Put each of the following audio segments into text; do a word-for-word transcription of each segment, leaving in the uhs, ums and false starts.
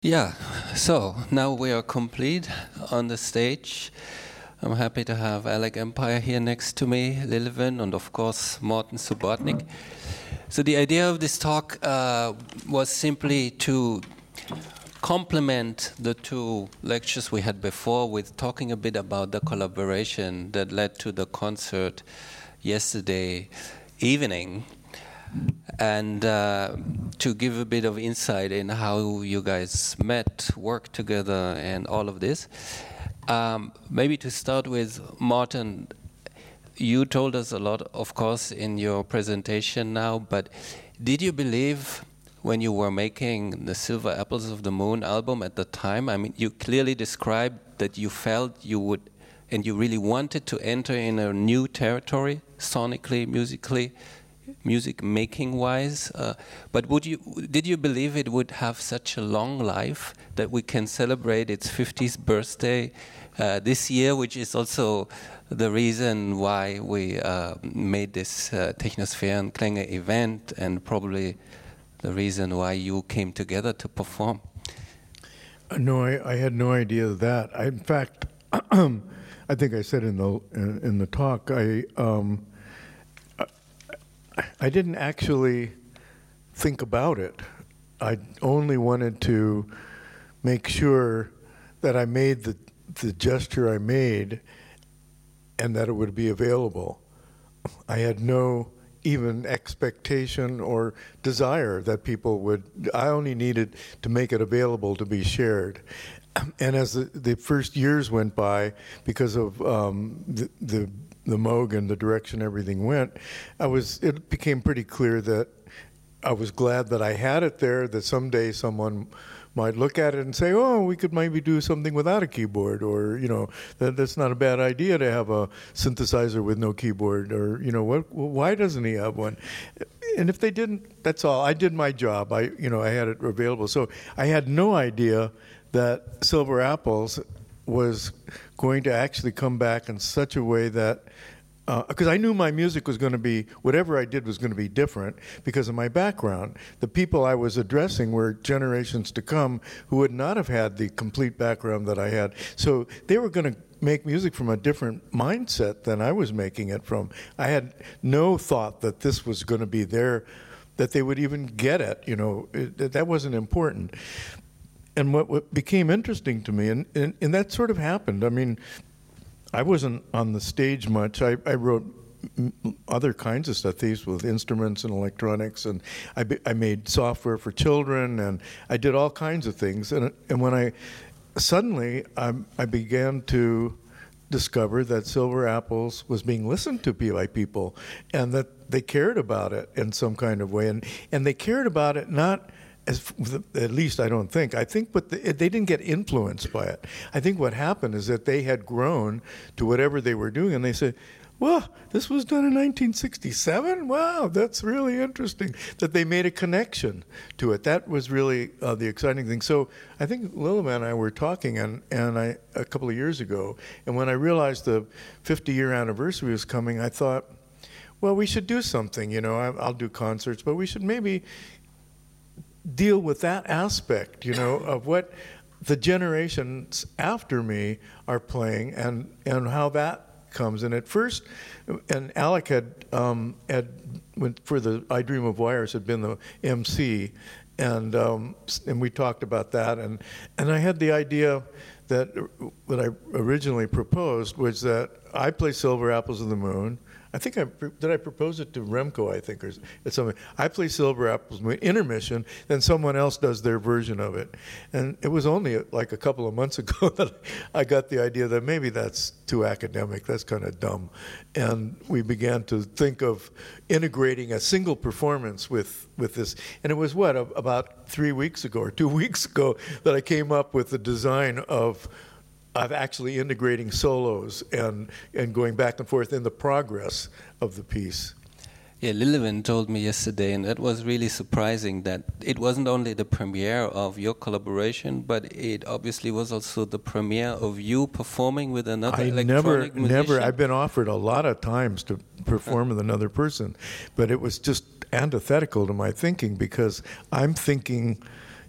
Yeah, so now we are complete on the stage. I'm happy to have Alec Empire here next to me, Lillivan, and of course Morten Subotnik. So the idea of this talk uh, was simply to complement the two lectures we had before with talking a bit about the collaboration that led to the concert yesterday evening, and uh, to give a bit of insight in how you guys met, worked together, and all of this. Um, maybe to start with, Morten, you told us a lot, of course, in your presentation now, but did you believe when you were making the Silver Apples of the Moon album at the time? I mean, you clearly described that you felt you would, and you really wanted to enter in a new territory, sonically, musically, music making wise, uh, but would you did you believe it would have such a long life that we can celebrate its fiftieth birthday uh, this year, which is also the reason why we uh, made this uh, Technosphärenklänge event, and probably the reason why you came together to perform? Uh, no, I, I had no idea of that. I, in fact, I think I said in the in, in the talk, I. Um, I didn't actually think about it. I only wanted to make sure that I made the, the gesture I made and that it would be available. I had no even expectation or desire that people would, I only needed to make it available to be shared. And as the, the first years went by, because of um, the, the the Moog and the direction everything went, I was. It became pretty clear that I was glad that I had it there, that someday someone might look at it and say, oh, we could maybe do something without a keyboard, or, you know, that that's not a bad idea to have a synthesizer with no keyboard, or, you know, what, why doesn't he have one? And if they didn't, that's all. I did my job. I, you know, I had it available. So I had no idea that Silver Apples was going to actually come back in such a way that, because uh, I knew my music was going to be, whatever I did was going to be different because of my background. The people I was addressing were generations to come who would not have had the complete background that I had. So they were going to make music from a different mindset than I was making it from. I had no thought that this was going to be there, that they would even get it. You know, it, that wasn't important. And what, what became interesting to me, and, and, and that sort of happened. I mean, I wasn't on the stage much. I, I wrote m- other kinds of stuff, these with instruments and electronics, and I, be, I made software for children, and I did all kinds of things. And, and when I, suddenly, I, I began to discover that Silver Apples was being listened to by people, and that they cared about it in some kind of way. And, and they cared about it not... As, at least I don't think. I think, but the, they didn't get influenced by it. I think what happened is that they had grown to whatever they were doing, and they said, well, this was done in nineteen sixty-seven? Wow, that's really interesting. That they made a connection to it. That was really uh, the exciting thing. So I think Lillivan and I were talking and, and I, a couple of years ago, and when I realized the fifty-year anniversary was coming, I thought, well, we should do something. You know, I, I'll do concerts, but we should maybe deal with that aspect, you know, of what the generations after me are playing, and, and how that comes. And at first, and Alec had, um, had went for the I Dream of Wires, had been the M C, and um, and we talked about that, and and I had the idea that what I originally proposed was that I play Silver Apples of the Moon. I think I did. I propose it to Remco, I think, or something. I play Silver Apples intermission, then someone else does their version of it. And it was only like a couple of months ago that I got the idea that maybe that's too academic. That's kind of dumb. And we began to think of integrating a single performance with with this. And it was what about three weeks ago or two weeks ago that I came up with the design of. Of actually integrating solos and, and going back and forth in the progress of the piece. Yeah, Lillivan told me yesterday, and that was really surprising, that it wasn't only the premiere of your collaboration, but it obviously was also the premiere of you performing with another I electronic never, musician. never, I've been offered a lot of times to perform with another person, but it was just antithetical to my thinking, because I'm thinking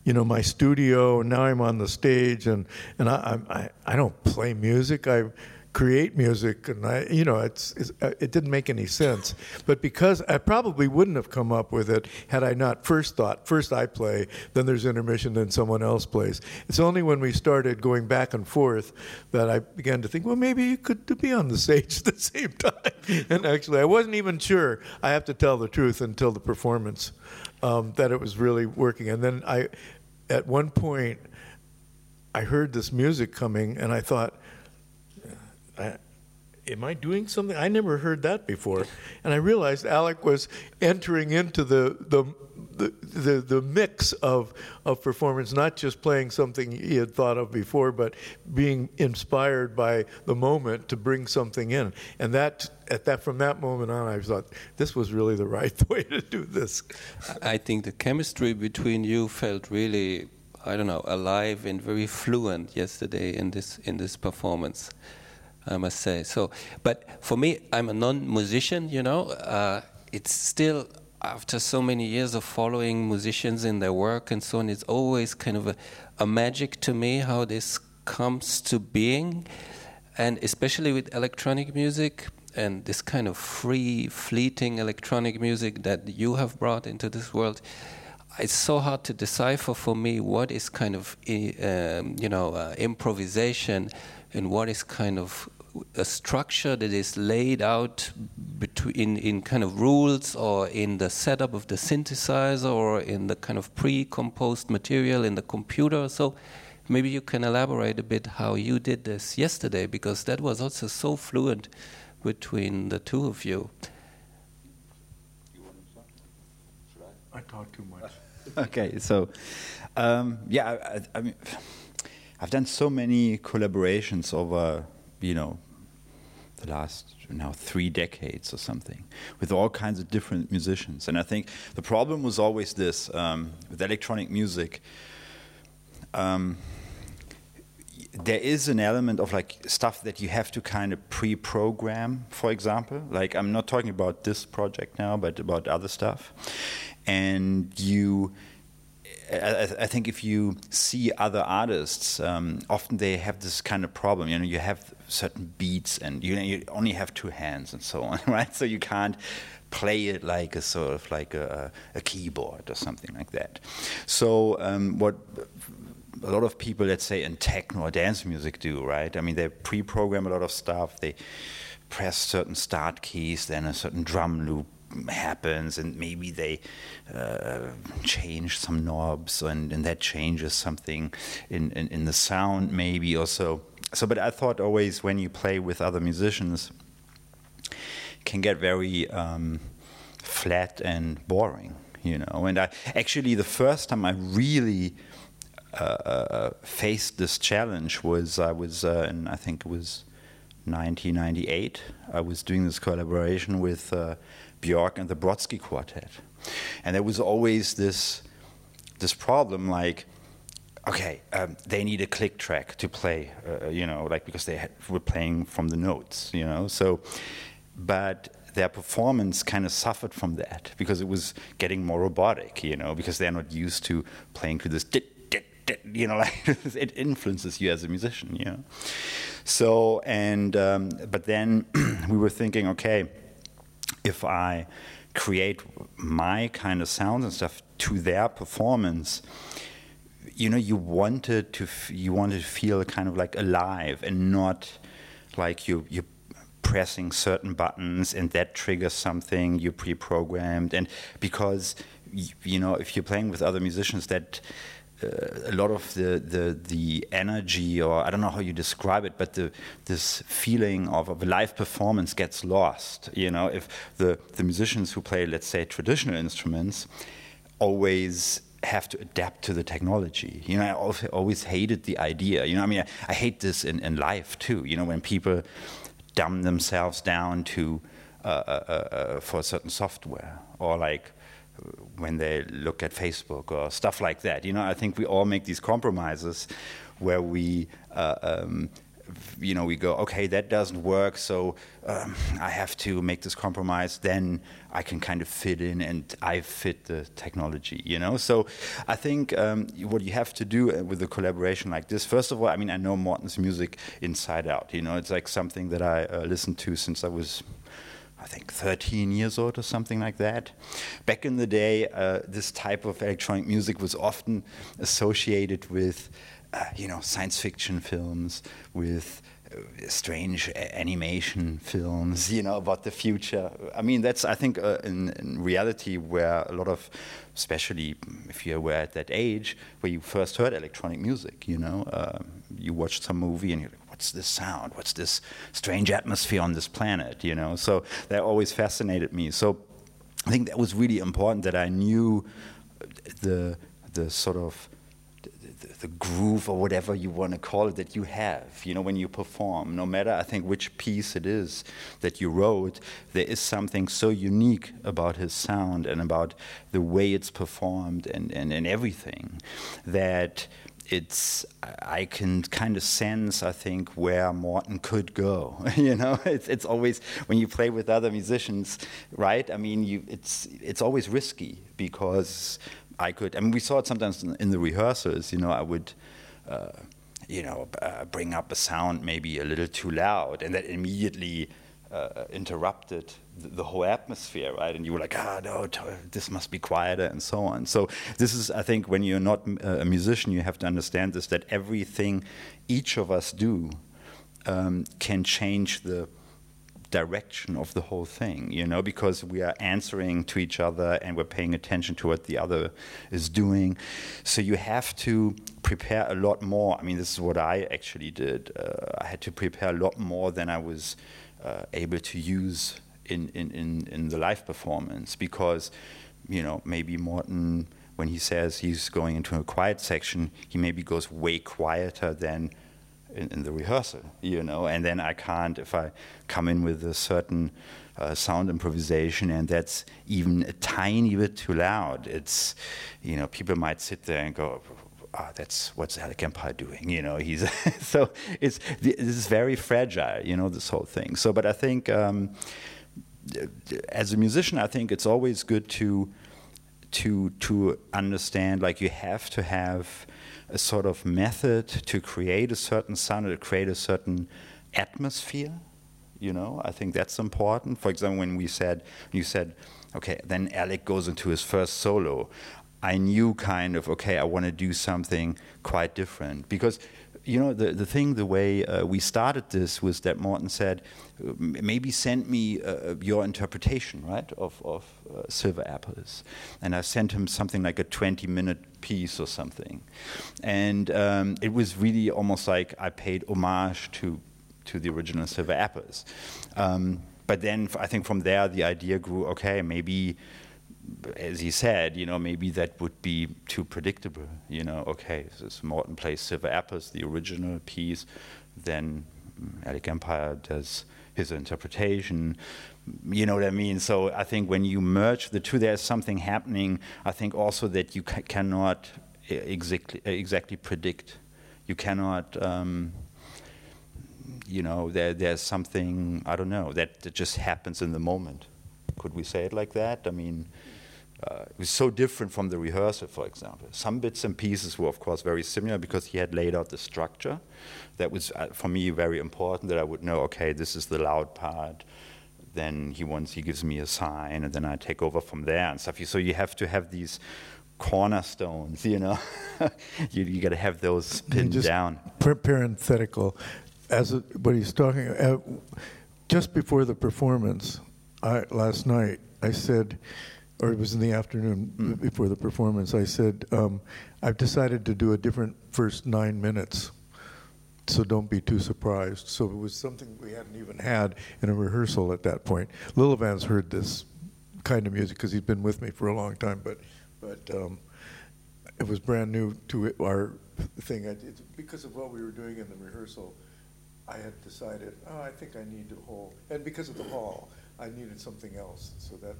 you know, my studio, and now I'm on the stage, and and I I, I don't play music. I create music, and I, you know, it's, it's it didn't make any sense. But because I probably wouldn't have come up with it had I not first thought, first I play, then there's intermission, then someone else plays. It's only when we started going back and forth that I began to think, well, maybe you could be on the stage at the same time. And actually, I wasn't even sure, I have to tell the truth, until the performance, um, that it was really working. And then I, at one point, I heard this music coming, and I thought, I, am I doing something? I never heard that before. And I realized Alec was entering into the the the, the, the mix of, of performance, not just playing something he had thought of before, but being inspired by the moment to bring something in. And that at that from that moment on, I thought, this was really the right way to do this. I think the chemistry between you felt really, I don't know, alive and very fluent yesterday in this in this performance, I must say. So, but for me, I'm a non-musician, you know. Uh, it's still, after so many years of following musicians in their work and so on, it's always kind of a, a magic to me how this comes to being. And especially with electronic music and this kind of free, fleeting electronic music that you have brought into this world, it's so hard to decipher for me what is kind of, um, you know, uh, improvisation and what is kind of a structure that is laid out between in, in kind of rules, or in the setup of the synthesizer, or in the kind of pre-composed material in the computer. So maybe you can elaborate a bit how you did this yesterday, because that was also so fluent between the two of you. I talk too much. Okay, so um, yeah, I, I mean, I've done so many collaborations over, you know, the last now three decades or something, with all kinds of different musicians. And I think the problem was always this, um, with electronic music, um, there is an element of like stuff that you have to kind of pre-program, for example. Like, I'm not talking about this project now, but about other stuff. And you, I, I think if you see other artists, um, often they have this kind of problem. You know, you have certain beats, and you, you only have two hands and so on, right? So you can't play it like a sort of like a, a keyboard or something like that. So um, what a lot of people, let's say in techno or dance music, do, right? I mean, they pre-program a lot of stuff. They press certain start keys, then a certain drum loop happens, and maybe they uh, change some knobs, and, and that changes something in, in, in the sound maybe or so. So, but I thought always when you play with other musicians, it can get very um, flat and boring, you know. And I actually, the first time I really uh, uh, faced this challenge was I was, uh, in, I think it was nineteen ninety-eight. I was doing this collaboration with uh, Björk and the Brodsky Quartet, and there was always this this problem, like, okay, um, they need a click track to play, uh, you know, like, because they had, were playing from the notes, you know. So, but their performance kind of suffered from that because it was getting more robotic, you know, because they're not used to playing to this, you know, like it influences you as a musician, you know. So, and um, but then we were thinking, okay, if I create my kind of sounds and stuff to their performance, you know, you wanted to f you wanted to feel kind of like alive, and not like you you pressing certain buttons and that triggers something you pre-programmed. And because you know, if you're playing with other musicians, that Uh, a lot of the, the the energy, or I don't know how you describe it, but the this feeling of, of a live performance gets lost. You know, if the the musicians who play, let's say, traditional instruments, always have to adapt to the technology. You know, I also always hated the idea. You know, I mean, I, I hate this in in life too. You know, when people dumb themselves down to uh, uh, uh, for a certain software, or like when they look at Facebook or stuff like that. You know, I think we all make these compromises where we uh, um, you know, we go, okay, that doesn't work, so um, I have to make this compromise, then I can kind of fit in and I fit the technology, you know? So I think um, what you have to do with a collaboration like this, first of all, I mean, I know Morten's music inside out, you know? It's like something that I uh, listened to since I was, I think, thirteen years old or something like that. Back in the day, uh, this type of electronic music was often associated with, uh, you know, science fiction films, with uh, strange a- animation films, you know, about the future. I mean, that's, I think, uh, in, in reality where a lot of, especially if you were at that age, where you first heard electronic music, you know, uh, you watched some movie and you're like, what's this sound? What's this strange atmosphere on this planet? You know, so that always fascinated me. So I think that was really important that I knew the the sort of the, the groove or whatever you want to call it that you have. You know, when you perform, no matter I think which piece it is that you wrote, there is something so unique about his sound and about the way it's performed and and, and everything that. It's I can kind of sense I think where Morten could go. You know, it's it's always when you play with other musicians, right? I mean, you it's it's always risky because I could. I mean, we saw it sometimes in, in the rehearsals. You know, I would. Uh, you know, uh, bring up a sound maybe a little too loud, and that immediately uh, interrupted the, the whole atmosphere, right? And you were like, ah, no, t- this must be quieter, and so on. So this is, I think, when you're not a musician, you have to understand this, that everything each of us do um, can change the direction of the whole thing, you know, because we are answering to each other and we're paying attention to what the other is doing. So you have to prepare a lot more. I mean, this is what I actually did. Uh, I had to prepare a lot more than I was uh, able to use in, in, in, in the live performance because, you know, maybe Morten, when he says he's going into a quiet section, he maybe goes way quieter than In, in the rehearsal, you know, and then I can't, if I come in with a certain uh, sound improvisation and that's even a tiny bit too loud, it's, you know, people might sit there and go, ah, that's, what's Alec Empire doing, you know, he's, so it's, this is very fragile, you know, this whole thing. So, but I think, um, as a musician, I think it's always good to, to, to understand, like, you have to have a sort of method to create a certain sound, to create a certain atmosphere, you know. I think that's important. For example, when we said, you said, okay, then Alec goes into his first solo, I knew kind of, okay, I want to do something quite different. Because, you know, the, the thing, the way uh, we started this was that Morten said, maybe send me uh, your interpretation, right, of, of uh, Silver Apples. And I sent him something like a twenty minute piece or something. And um, it was really almost like I paid homage to, to the original Silver Apples. Um, but then I think from there the idea grew, okay, maybe, as he said, you know, maybe that would be too predictable. You know, okay, this Morten plays Silver Apples, the original piece, then Alec Empire does his interpretation. You know what I mean? So I think when you merge the two, there's something happening. I think also that you ca- cannot exactly exactly predict. You cannot, um, you know, there there's something, I don't know, that, that just happens in the moment. Could we say it like that? I mean, uh, it was so different from the rehearsal, for example. Some bits and pieces were, of course, very similar because he had laid out the structure. That was, uh, for me, very important, that I would know, okay, this is the loud part. Then he wants, he gives me a sign, and then I take over from there and stuff. So you have to have these cornerstones, you know. you you got to have those pinned just down. Parenthetical, as a, what he's talking, uh, just before the performance, I, last night, I said, or it was in the afternoon mm. before the performance, I said, um, I've decided to do a different first nine minutes, so don't be too surprised. So it was something we hadn't even had in a rehearsal at that point. Lillevand's heard this kind of music because he's been with me for a long time, but but um, it was brand new to it, our thing. It's because of what we were doing in the rehearsal, I had decided, oh, I think I need a whole, and because of the hall, I needed something else, so that.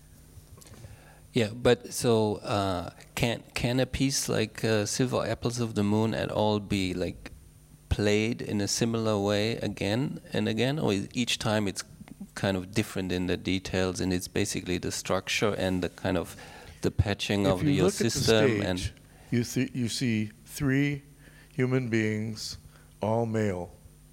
Yeah, but so uh, can can a piece like uh, Silver Apples of the Moon at all be like played in a similar way again and again, or is each time it's kind of different in the details, and it's basically the structure and the kind of the patching if of you your look system? At the stage, and you see you see three human beings, all male.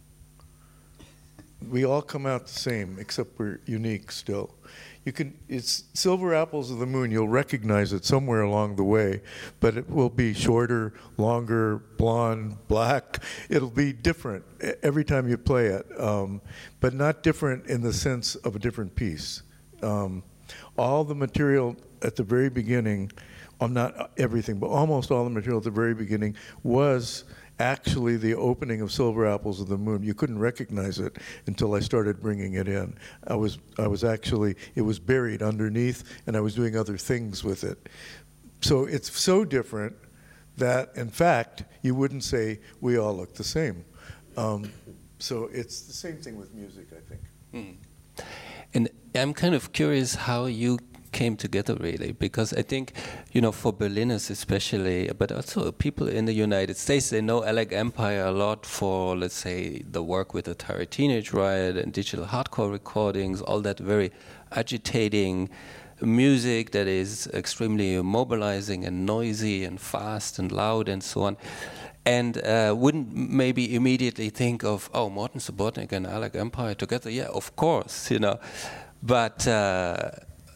We all come out the same, except we're unique still. You can, it's Silver Apples of the Moon, you'll recognize it somewhere along the way, but it will be shorter, longer, blonde, black. It'll be different every time you play it, um, but not different in the sense of a different piece. Um, all the material at the very beginning, um, not everything, but almost all the material at the very beginning was actually the opening of Silver Apples of the Moon. You couldn't recognize it until I started bringing it in. I was, I was actually, it was buried underneath, and I was doing other things with it. So it's so different that, in fact, you wouldn't say we all look the same. Um, so it's the same thing with music, I think. Mm. And I'm kind of curious how you came together, really, because I think, you know, for Berliners especially, but also people in the United States, they know Alec Empire a lot for, let's say, the work with the Atari Teenage Riot and digital hardcore recordings, all that very agitating music that is extremely mobilizing and noisy and fast and loud and so on. And uh, wouldn't maybe immediately think of, oh, Morten Subotnick and Alec Empire together? Yeah, of course, you know. But uh,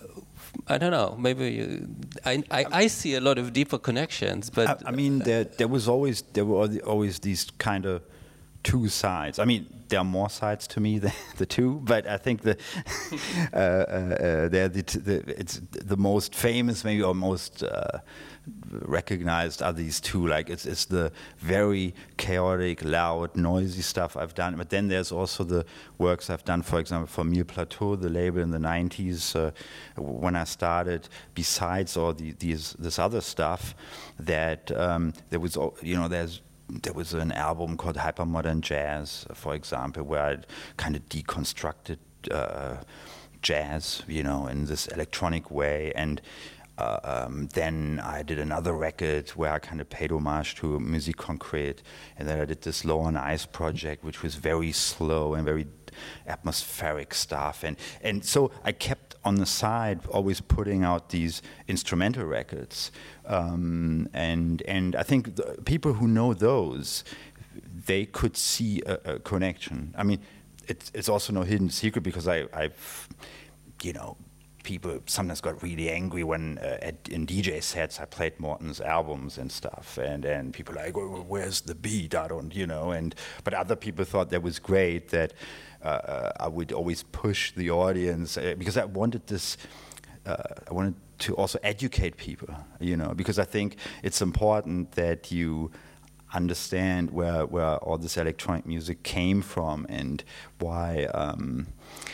I don't know. Maybe you, I, I I see a lot of deeper connections. But I, I mean, there there was always there were always these kind of two sides. I mean, there are more sides to me than the two, but I think the uh, uh, they're the, t the it's the most famous, maybe, or most uh, recognized are these two. Like it's it's the very chaotic, loud, noisy stuff I've done. But then there's also the works I've done, for example, for Mille Plateau, the label in the nineties, uh, when I started. Besides all the, these this other stuff, that um, there was, you know, there's. There was an album called Hypermodern Jazz, for example, where I kind of deconstructed uh, jazz, you know, in this electronic way. And uh, um, then I did another record where I kind of paid homage to Musique Concrète. And then I did this Low on Ice project, which was very slow and very atmospheric stuff. And, and so I kept on the side always putting out these instrumental records. Um, and and I think the people who know those, they could see a, a connection. I mean, it's it's also no hidden secret, because I, I've, you know, people sometimes got really angry when uh, at, in D J sets I played Morten's albums and stuff, and and people are like, well, where's the beat? I don't, you know. And but other people thought that was great, that uh, I would always push the audience, uh, because I wanted this. Uh, I wanted to also educate people, you know, because I think it's important that you understand where where all this electronic music came from and why. Um,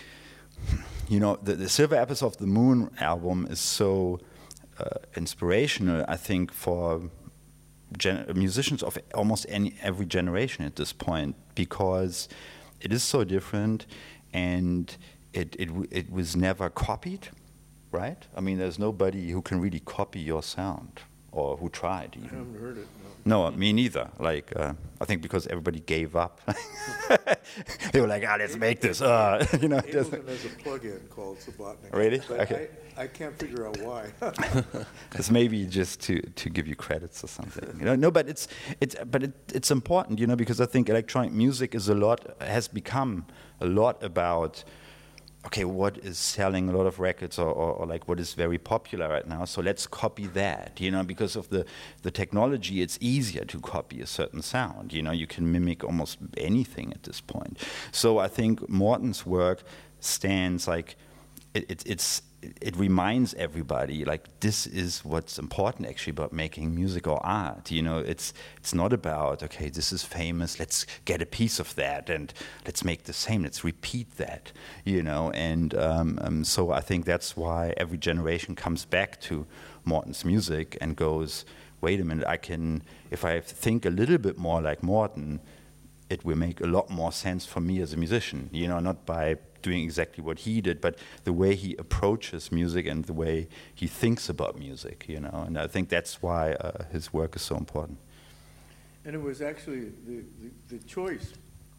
you know, the, the Silver Apples of the Moon album is so uh, inspirational, I think, for gen musicians of almost any every generation at this point, because it is so different, and it it it was never copied. Right? I mean, there's nobody who can really copy your sound, or who tried even. I haven't heard it, no. No, me neither. Like, uh, I think because everybody gave up. They were like, ah, let's make this. Uh, you know, Ableton has a plug-in called Subotnick. Really? But okay. I, I can't figure out why. It's maybe just to, to give you credits or something. You know, no, but it's it's but it, it's important, you know, because I think electronic music is a lot has become a lot about. Okay, what is selling a lot of records, or, or, or like what is very popular right now? So let's copy that, you know, because of the, the technology, it's easier to copy a certain sound. You know, you can mimic almost anything at this point. So I think Morten's work stands like, it, it, it's, it reminds everybody, like, this is what's important actually about making music or art. You know, it's it's not about, okay, this is famous, let's get a piece of that and let's make the same, let's repeat that, you know. And um, um, so I think that's why every generation comes back to Morten's music and goes, wait a minute, I can, if I think a little bit more like Morten, it will make a lot more sense for me as a musician, you know, not by doing exactly what he did, but the way he approaches music and the way he thinks about music, you know. And I think that's why uh, his work is so important. And it was actually the, the, the choice.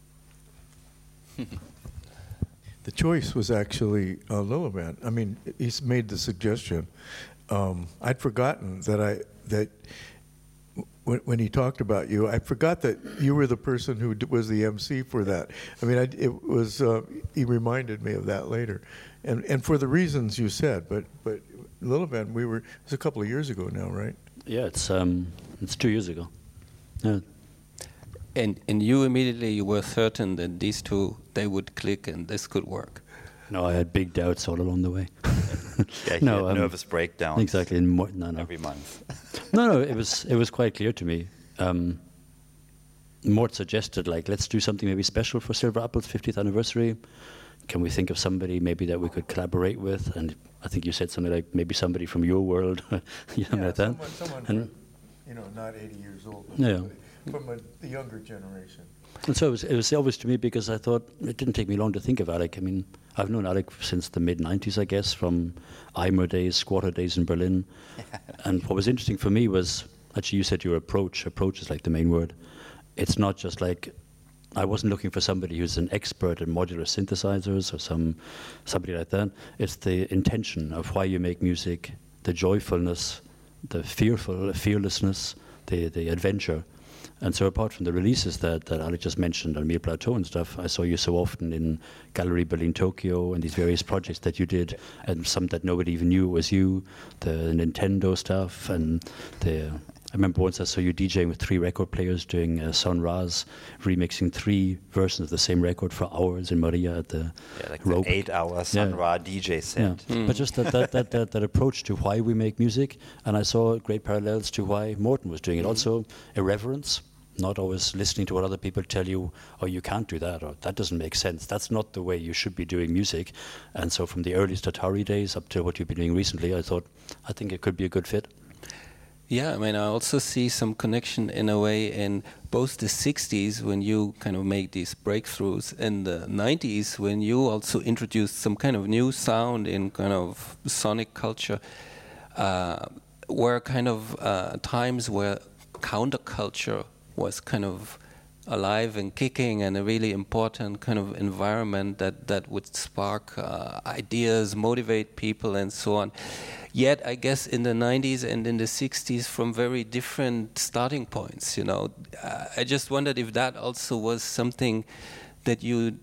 The choice was actually uh, Lilliband. I mean, he's made the suggestion. Um, I'd forgotten that I that when, when he talked about you, I forgot that you were the person who d- was the M C for that. I mean, I, it was uh, he reminded me of that later, and and for the reasons you said. But but Lilliband, we were it was a couple of years ago now, right? Yeah, it's um, it's two years ago. Yeah. And and you immediately you were certain that these two they would click and this could work. No, I had big doubts all along the way. Yeah, he no, had um, nervous breakdowns. Exactly. In mo- no, no. Every month. no, no. It was it was quite clear to me. Um, Mort suggested like let's do something maybe special for Silver Apple's fiftieth anniversary. Can we think of somebody maybe that we could collaborate with? And I think you said something like maybe somebody from your world, you know, Yeah, like that. someone, someone And from, you know, not eighty years old. but Yeah. somebody From a, the younger generation. And so it was, it was obvious to me because I thought it didn't take me long to think of Alec. I mean, I've known Alec since the mid nineties, I guess, from Eimer days, Squatter days in Berlin. And what was interesting for me was, actually, you said your approach. Approach is like the main word. It's not just like, I wasn't looking for somebody who's an expert in modular synthesizers or some somebody like that. It's the intention of why you make music, the joyfulness, the fearful fearlessness, the, the adventure. And so apart from the releases that, that Alec just mentioned on Mir Plateau and stuff, I saw you so often in Gallery Berlin Tokyo and these various projects that you did, and some that nobody even knew was you, the Nintendo stuff, and the... I remember once I saw you DJing with three record players doing uh, Sun Ra's, remixing three versions of the same record for hours in Maria at the Yeah, like Rope. the eight-hour Sun Yeah. Ra D J set. Yeah. Mm. But just that that, that, that that approach to why we make music, and I saw great parallels to why Morten was doing it. Also, irreverence, not always listening to what other people tell you, oh, you can't do that, or that doesn't make sense. That's not the way you should be doing music. And so from the earliest Atari days up to what you've been doing recently, I thought, I think it could be a good fit. Yeah, I mean, I also see some connection in a way in both the sixties when you kind of make these breakthroughs, and the nineties when you also introduced some kind of new sound in kind of sonic culture, uh, were kind of uh, times where counterculture was kind of alive and kicking, and a really important kind of environment that, that would spark uh, ideas, motivate people, and so on. Yet, I guess in the nineties and in the sixties, from very different starting points, you know. Uh, I just wondered if that also was something that you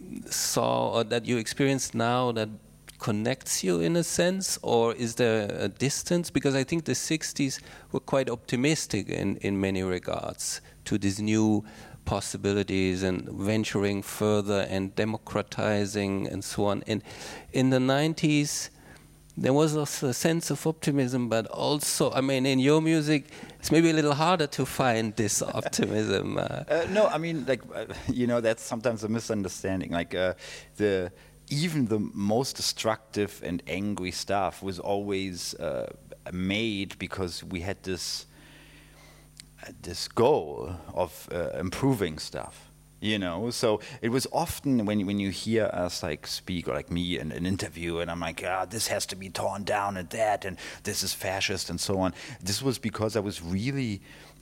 saw or that you experienced now that connects you in a sense, or is there a distance? Because I think the sixties were quite optimistic in, in many regards to these new possibilities and venturing further and democratizing and so on. And in the nineties, there was also a sense of optimism, but also, I mean, in your music, it's maybe a little harder to find this optimism. Uh, Uh, no, I mean, like, uh, you know, that's sometimes a misunderstanding. Like, uh, the even the most destructive and angry stuff was always uh, made because we had this uh, this goal of uh, improving stuff. You know, so it was often when when you hear us like speak, or like me in an interview, and I'm like, ah, this has to be torn down and that, and this is fascist and so on. This was because I was really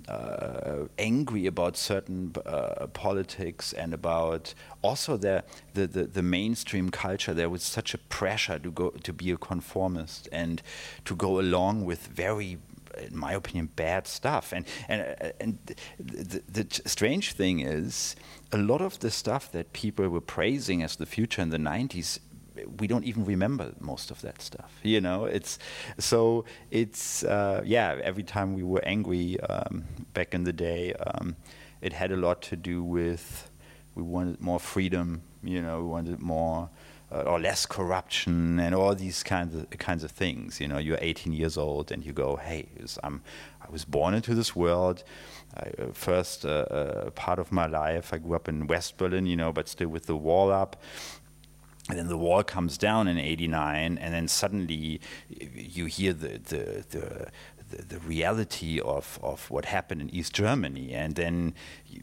uh, angry about certain uh, politics and about also the, the the the mainstream culture. There was such a pressure to go to be a conformist and to go along with very, in my opinion, bad stuff. And and and the, the, the strange thing is, a lot of the stuff that people were praising as the future in the nineties, we don't even remember most of that stuff. You know, it's so it's uh, yeah. Every time we were angry um, back in the day, um, it had a lot to do with we wanted more freedom. You know, we wanted more. Uh, or less corruption and all these kinds of kinds of things. You know, you're eighteen years old and you go, hey, I'm, I was born into this world. I, uh, first uh, uh, part of my life, I grew up in West Berlin, you know, but still with the wall up. And then the wall comes down in eighty-nine, and then suddenly you hear the the the, the, the reality of, of what happened in East Germany, and then you,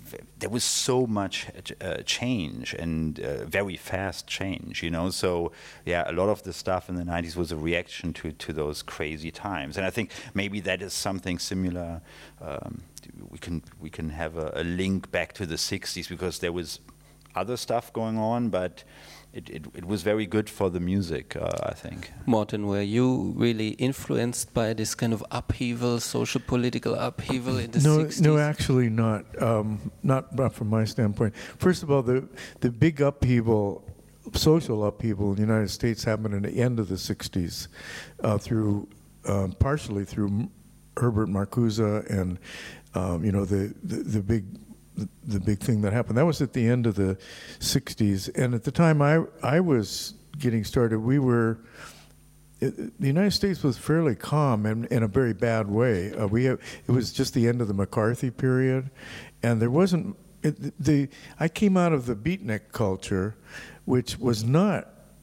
there was so much uh, change and uh, very fast change, you know. So yeah, a lot of the stuff in the nineties was a reaction to to those crazy times, and I think maybe that is something similar. Um, we can we can have a, a link back to the sixties because there was other stuff going on, but It, it, it was very good for the music, uh, I think. Morten, were you really influenced by this kind of upheaval, social political upheaval in the no, sixties? No, actually not. Um, not. Not from my standpoint. First of all, the the big upheaval, social upheaval in the United States happened at the end of the sixties, uh, through um, partially through Herbert Marcuse and um, you know the the, the big. The, the big thing that happened. That was at the end of the sixties. And at the time I I was getting started, we were, it, the United States was fairly calm and in a very bad way. Uh, we have, it was just the end of the McCarthy period. And there wasn't, it, the I came out of the beatnik culture, which was not,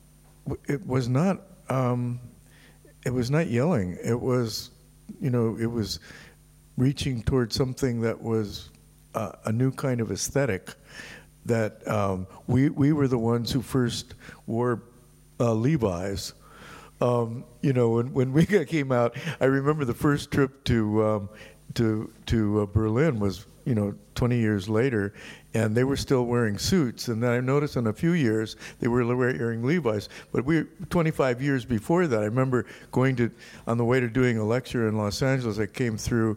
it was not, um, it was not yelling. It was, you know, it was reaching towards something that was Uh, a new kind of aesthetic that um, we we were the ones who first wore uh, Levi's. Um, you know, when when we came out, I remember the first trip to um, to to uh, Berlin was you know twenty years later, and they were still wearing suits. And then I noticed in a few years they were wearing Levi's. But we twenty-five years before that, I remember going to on the way to doing a lecture in Los Angeles. I came through,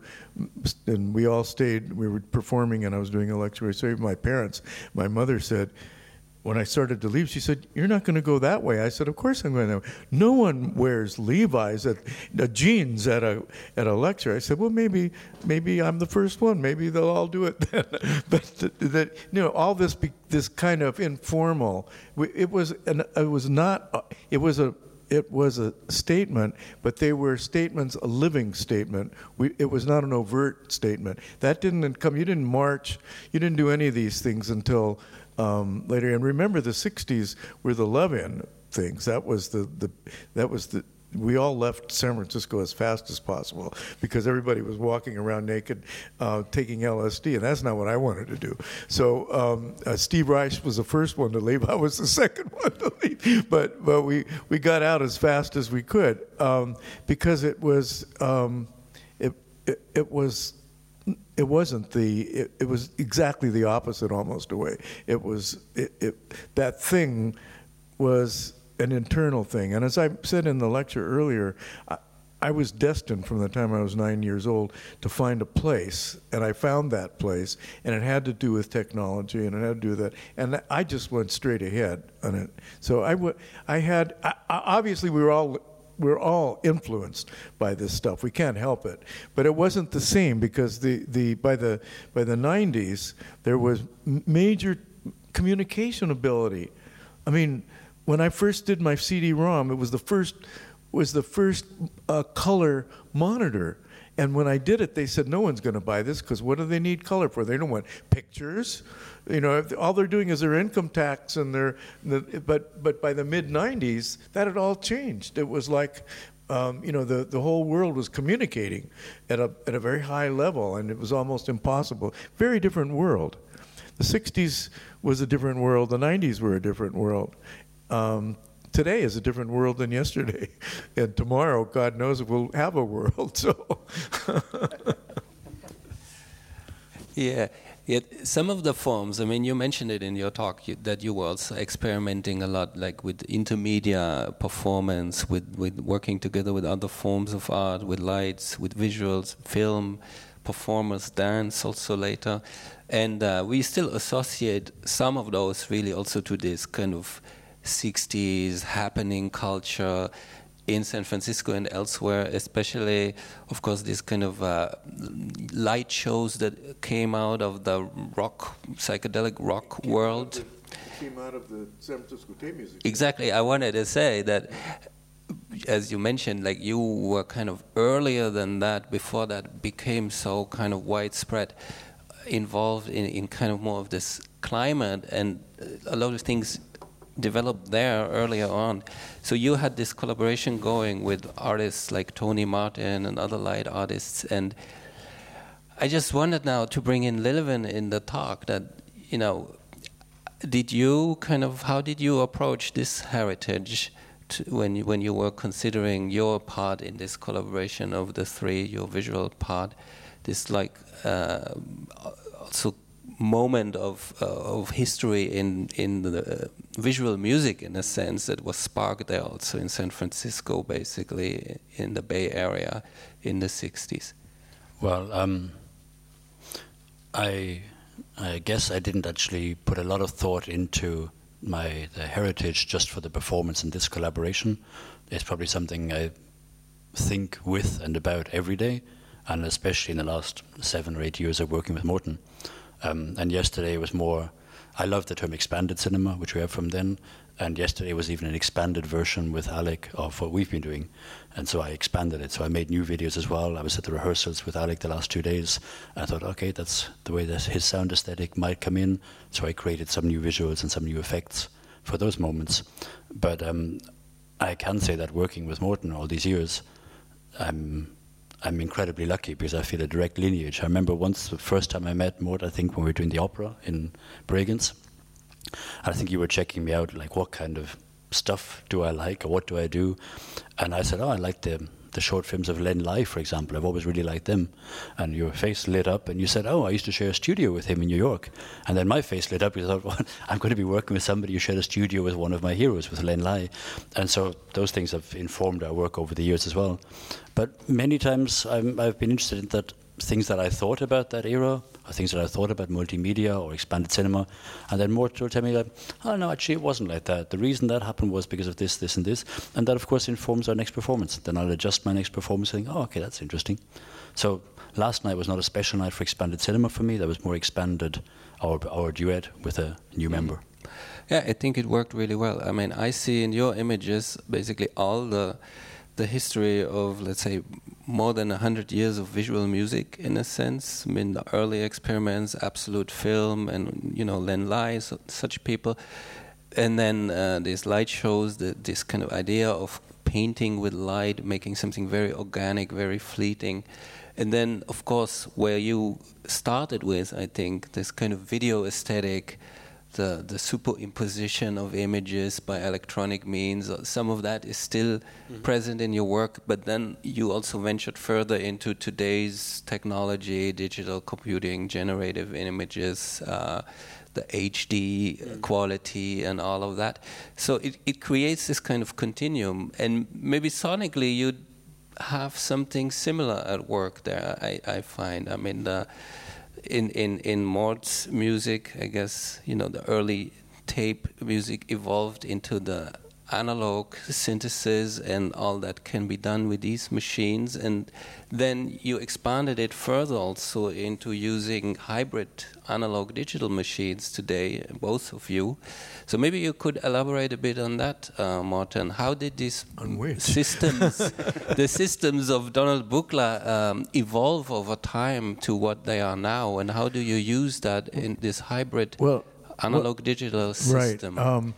and we all stayed. We were performing, and I was doing a lecture. I stayed with my parents. My mother said, when I started to leave, she said, "You're not going to go that way." I said, "Of course I'm going that way. No one wears Levi's at uh, jeans at a at a lecture." I said, "Well, maybe maybe I'm the first one. Maybe they'll all do it then." But that you know, all this be, this kind of informal. It was an, it was not. It was a. It was a statement, but they were statements, a living statement. We, it was not an overt statement. That didn't come. You didn't march. You didn't do any of these things until um, later. And remember, the sixties were the love-in things. That was the, the that was the. We all left San Francisco as fast as possible because everybody was walking around naked, uh, taking L S D, and that's not what I wanted to do. So um, uh, Steve Reich was the first one to leave. I was the second one to leave, but but we, we got out as fast as we could um, because it was um, it, it it was. It wasn't the. It, it was exactly the opposite, almost a way. It was. It, it that thing was an internal thing. And as I said in the lecture earlier, I, I was destined from the time I was nine years old to find a place, and I found that place, and it had to do with technology, and it had to do with that. And I just went straight ahead on it. So I, w- I had, I, obviously we were all, we're all influenced by this stuff. We can't help it. But it wasn't the same because the, the by the by the nineties there was major communication ability. I mean, when I first did my C D ROM, it was the first was the first uh, color monitor. And when I did it, they said, no one's going to buy this because what do they need color for? They don't want pictures. You know, if all they're doing is their income tax and their. The, but but by the mid nineties, that had all changed. It was like, um, you know, the, the whole world was communicating at a at a very high level, and it was almost impossible. Very different world. The sixties was a different world. The nineties were a different world. Um, today is a different world than yesterday, and tomorrow, God knows if we'll have a world. So, yeah, yet some of the forms. I mean, you mentioned it in your talk you, that you were also experimenting a lot, like with intermedia performance, with with working together with other forms of art, with lights, with visuals, film, performance, dance. Also later, and uh, we still associate some of those really also to this kind of sixties happening culture in San Francisco and elsewhere, especially, of course, this kind of uh, light shows that came out of the rock, psychedelic rock came world. Out of the, came out of the San Francisco Tape Music. Exactly. I wanted to say that, as you mentioned, like you were kind of earlier than that, before that became so kind of widespread, involved in, in kind of more of this climate, and a lot of things developed there earlier on. So you had this collaboration going with artists like Tony Martin and other light artists, and I just wanted now to bring in Lillivan in the talk that, you know, did you kind of, how did you approach this heritage to when you, when you were considering your part in this collaboration of the three, your visual part, this like uh, also moment of uh, of history in in the uh, visual music, in a sense, that was sparked there also in San Francisco, basically in the Bay Area in the sixties? Well, um, I I guess I didn't actually put a lot of thought into my the heritage just for the performance in this collaboration. It's probably something I think with and about every day, and especially in the last seven or eight years of working with Morten. Um, and yesterday was more, I love the term expanded cinema, which we have from then, and yesterday was even an expanded version with Alec of what we've been doing. And so I expanded it. So I made new videos as well. I was at the rehearsals with Alec the last two days. I thought, okay, that's the way that his sound aesthetic might come in. So I created some new visuals and some new effects for those moments. But um, I can say that working with Morten all these years, I'm I'm incredibly lucky because I feel a direct lineage. I remember once, the first time I met Morten, I think when we were doing the opera in Bregenz, I think you were checking me out, like, what kind of stuff do I like, or what do I do? And I said, oh, I like the the short films of Len Lai, for example. I've always really liked them. And your face lit up, and you said, oh, I used to share a studio with him in New York. And then my face lit up, you thought, well, I'm going to be working with somebody who shared a studio with one of my heroes, with Len Lai. And so those things have informed our work over the years as well. But many times I'm, I've been interested in that things that I thought about that era, or things that I thought about multimedia or expanded cinema, and then Morten will tell me like, oh no, actually it wasn't like that. The reason that happened was because of this, this, and this, and that of course informs our next performance. Then I'll adjust my next performance, saying, oh, okay, that's interesting. So last night was not a special night for expanded cinema for me. That was more expanded our our duet with a new member. Yeah, I think it worked really well. I mean, I see in your images basically all the the history of, let's say, more than a hundred years of visual music, in a sense. I mean, the early experiments, Absolute Film, and, you know, Len Lai, so, such people. And then uh, these light shows, the, this kind of idea of painting with light, making something very organic, very fleeting. And then, of course, where you started with, I think, this kind of video aesthetic, the, the superimposition of images by electronic means, some of that is still mm-hmm. present in your work, but then you also ventured further into today's technology, digital computing, generative images, uh, the H D mm-hmm. quality and all of that. So it, it creates this kind of continuum, and maybe sonically you'd have something similar at work there, I, I find. I mean, the In, in, in Mort's music, I guess, you know, the early tape music evolved into the analog synthesis and all that can be done with these machines. And then you expanded it further also into using hybrid analog digital machines today, both of you. So maybe you could elaborate a bit on that, uh, Morten. How did these systems, the systems of Donald Buchla, um, evolve over time to what they are now, and how do you use that in this hybrid well, analog well, digital system? Right. Um,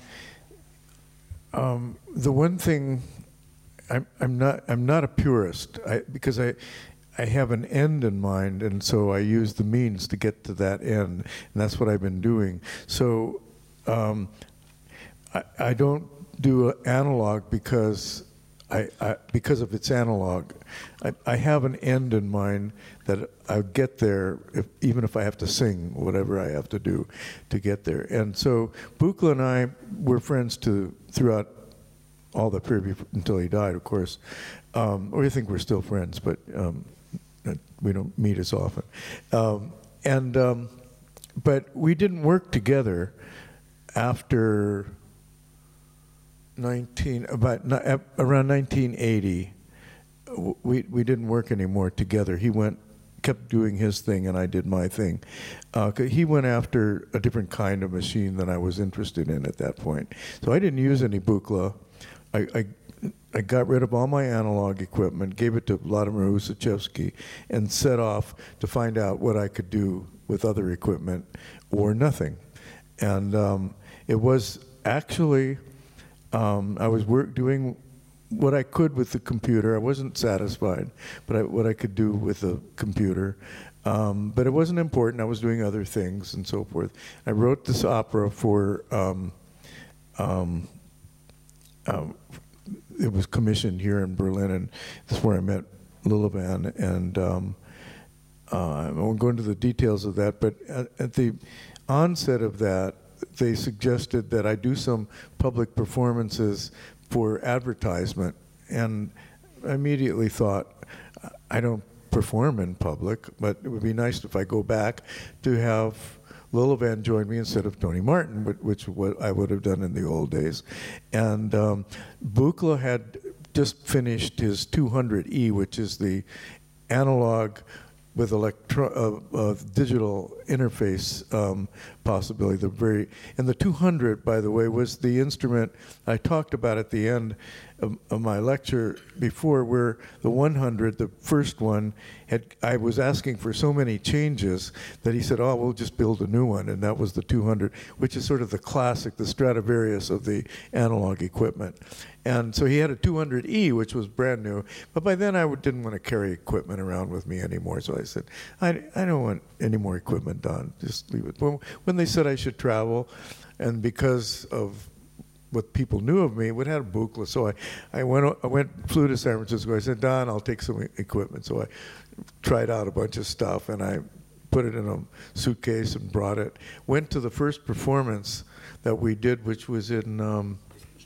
um, the one thing, I'm, I'm not I'm not a purist I, because I. I have an end in mind, and so I use the means to get to that end, and that's what I've been doing. So um, I, I don't do analog because I, I because of its analog. I, I have an end in mind that I'll get there, if, even if I have to sing, whatever I have to do to get there. And so Buchla and I were friends to throughout all the period until he died, of course. Um, or I think we're still friends, but. Um, We don't meet as often, um, and um, but we didn't work together after nineteen about around nineteen eighty. We we didn't work anymore together. He went, kept doing his thing, and I did my thing. Uh, he went after a different kind of machine than I was interested in at that point. So I didn't use any Buchla. I. I I got rid of all my analog equipment, gave it to Vladimir Ussachevsky, and set off to find out what I could do with other equipment or nothing. And um, it was actually, um, I was work doing what I could with the computer. I wasn't satisfied, but I, what I could do with the computer. Um, but it wasn't important. I was doing other things and so forth. I wrote this opera for, um, um, um, it was commissioned here in Berlin, and that's where I met Lillevan. And um, uh, I won't go into the details of that, but at, at the onset of that, they suggested that I do some public performances for advertisement. And I immediately thought, I don't perform in public, but it would be nice if I go back to have Lillevan join me instead of Tony Martin, which what I would have done in the old days. And um, Buchla had just finished his two hundred E, which is the analog with electro, uh, uh, digital interface um, possibility. The very and the two hundred, by the way, was the instrument I talked about at the end of, of my lecture before, where the one hundred, the first one, had I was asking for so many changes that he said, "Oh, we'll just build a new one," and that was the two hundred, which is sort of the classic, the Stradivarius of the analog equipment. And so he had a two hundred E, which was brand new, but by then I w- didn't want to carry equipment around with me anymore. So I said, I, I don't want any more equipment done. Just leave it. When, when they said I should travel, and because of what people knew of me, would have Buchla. So I, I went, I went, flew to San Francisco. I said, Don, I'll take some equipment. So I tried out a bunch of stuff, and I put it in a suitcase and brought it. Went to the first performance that we did, which was in um,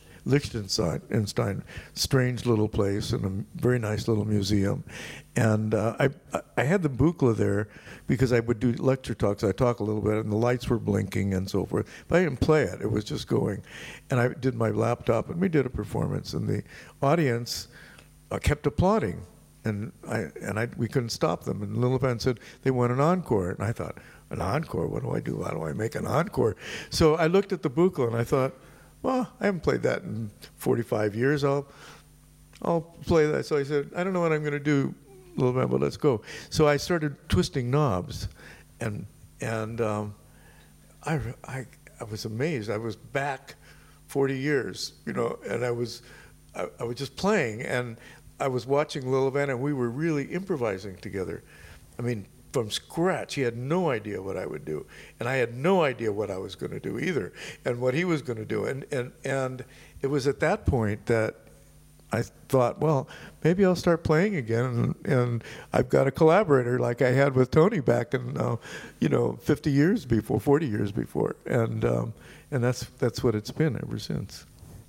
Liechtenstein, strange little place and a very nice little museum. And uh, I I had the Buchla there because I would do lecture talks. I talk a little bit, and the lights were blinking and so forth. But I didn't play it. It was just going. And I did my laptop, and we did a performance. And the audience uh, kept applauding. And I and I we couldn't stop them. And Lillevan said they want an encore. And I thought, an encore? What do I do? How do I make an encore? So I looked at the Buchla, and I thought, well, I haven't played that in forty-five years. I'll, I'll play that. So I said, I don't know what I'm going to do, little bit, but let's go. So I started twisting knobs, and and um, I, I I was amazed. I was back forty years, you know, and I was I, I was just playing, and I was watching Lillevan, and we were really improvising together. I mean, from scratch. He had no idea what I would do, and I had no idea what I was going to do either, and what he was going to do. And and and it was at that point that I thought, well, maybe I'll start playing again, and, and I've got a collaborator like I had with Tony back in, uh, you know, fifty years before, forty years before, and um, and that's that's what it's been ever since.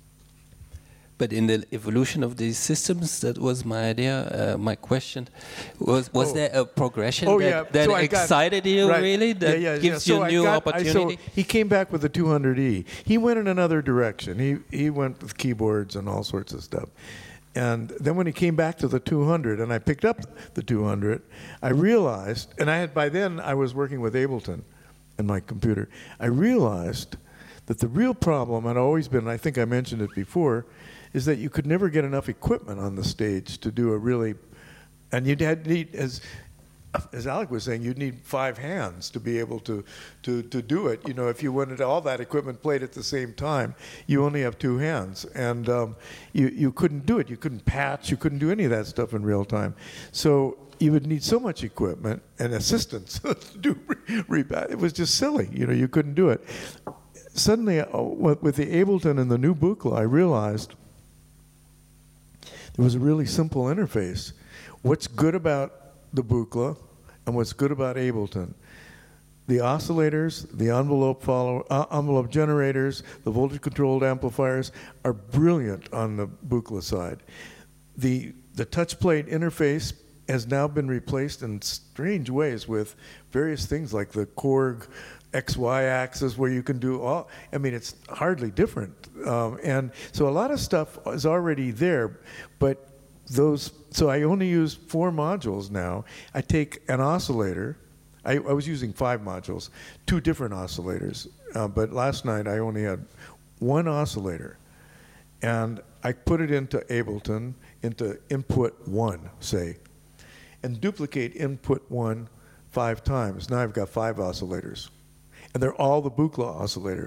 But in the evolution of these systems, that was my idea. Uh, my question was: Was oh. there a progression oh, that, yeah. that so excited got, you right. really? That yeah, yeah, gives yeah. you so a new got, opportunity? I, so he came back with the two hundred E. He went in another direction. He he went with keyboards and all sorts of stuff. And then when he came back to the two hundred, and I picked up the two hundred, I realized, and I had by then I was working with Ableton in my computer. I realized that the real problem had always been, and I think I mentioned it before, is that you could never get enough equipment on the stage to do a really, and you'd had need, as as Alec was saying, you'd need five hands to be able to, to, to do it. You know, if you wanted all that equipment played at the same time, you only have two hands, and um, you you couldn't do it. You couldn't patch. You couldn't do any of that stuff in real time. So you would need so much equipment and assistance to do rebat. It was just silly. You know, you couldn't do it. Suddenly, uh, with the Ableton and the new Buchla, I realized there was a really simple interface. What's good about the Buchla and what's good about Ableton? The oscillators, the envelope follow, uh, envelope generators, the voltage-controlled amplifiers are brilliant on the Buchla side. The the touch plate interface has now been replaced in strange ways with various things like the Korg X Y axis, where you can do all, I mean, it's hardly different. Um, and so a lot of stuff is already there, but those, so I only use four modules now. I take an oscillator. I, I was using five modules, two different oscillators, uh, but last night I only had one oscillator. And I put it into Ableton, into input one, say, and duplicate input one five times. Now I've got five oscillators. And they're all the Buchla oscillator.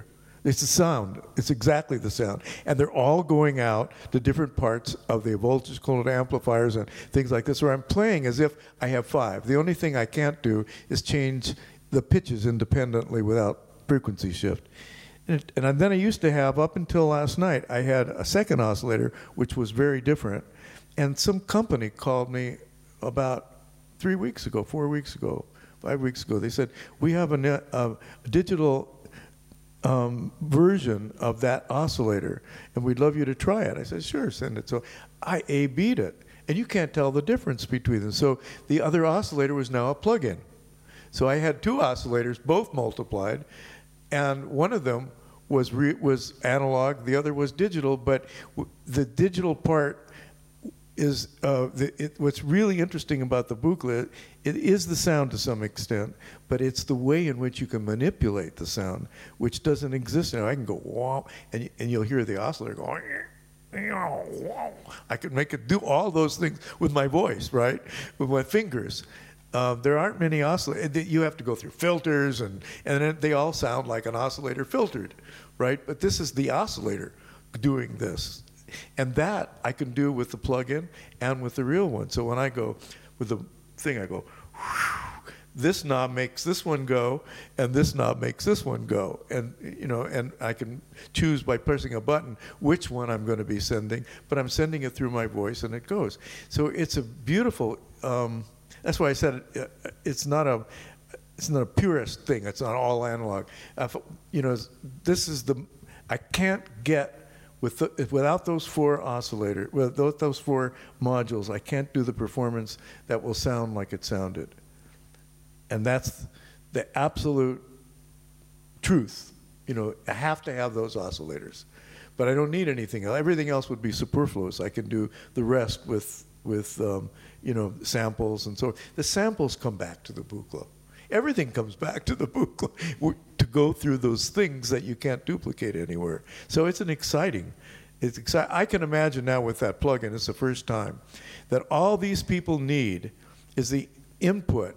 It's the sound. It's exactly the sound. And they're all going out to different parts of the voltage controlled amplifiers and things like this, where I'm playing as if I have five. The only thing I can't do is change the pitches independently without frequency shift. And, it, and then I used to have, up until last night, I had a second oscillator, which was very different. And some company called me about three weeks ago, four weeks ago, five weeks ago. They said, we have a, net, a digital Um, version of that oscillator, and we'd love you to try it. I said, sure, send it. So I A-B'd it, and you can't tell the difference between them. So the other oscillator was now a plug-in. So I had two oscillators, both multiplied, and one of them was re was analog, the other was digital, but w the digital part is, uh, the, it, what's really interesting about the booklet, it is the sound to some extent, but it's the way in which you can manipulate the sound, which doesn't exist now. I can go, wow, and, and you'll hear the oscillator go, I can make it do all those things with my voice, right? With my fingers. Uh, there aren't many oscillators. You have to go through filters, and, and they all sound like an oscillator filtered, right? But this is the oscillator doing this. And that I can do with the plug-in and with the real one. So when I go with the thing, I go, this knob makes this one go, and this knob makes this one go. And, you know, and I can choose by pressing a button which one I'm going to be sending, but I'm sending it through my voice, and it goes. So it's a beautiful, um, that's why I said it, it's not a, it's not a purist thing. It's not all analog. Uh, you know, this is the, I can't get, With the, without those four oscillators, without those four modules, I can't do the performance that will sound like it sounded. And that's the absolute truth. You know, I have to have those oscillators. But I don't need anything else. Everything else would be superfluous. I can do the rest with, with um, you know, samples and so on. The samples come back to the Buchla. Everything comes back to the Buchla to go through those things that you can't duplicate anywhere. So it's an exciting, it's exciting. I can imagine now with that plugin, it's the first time, that all these people need is the input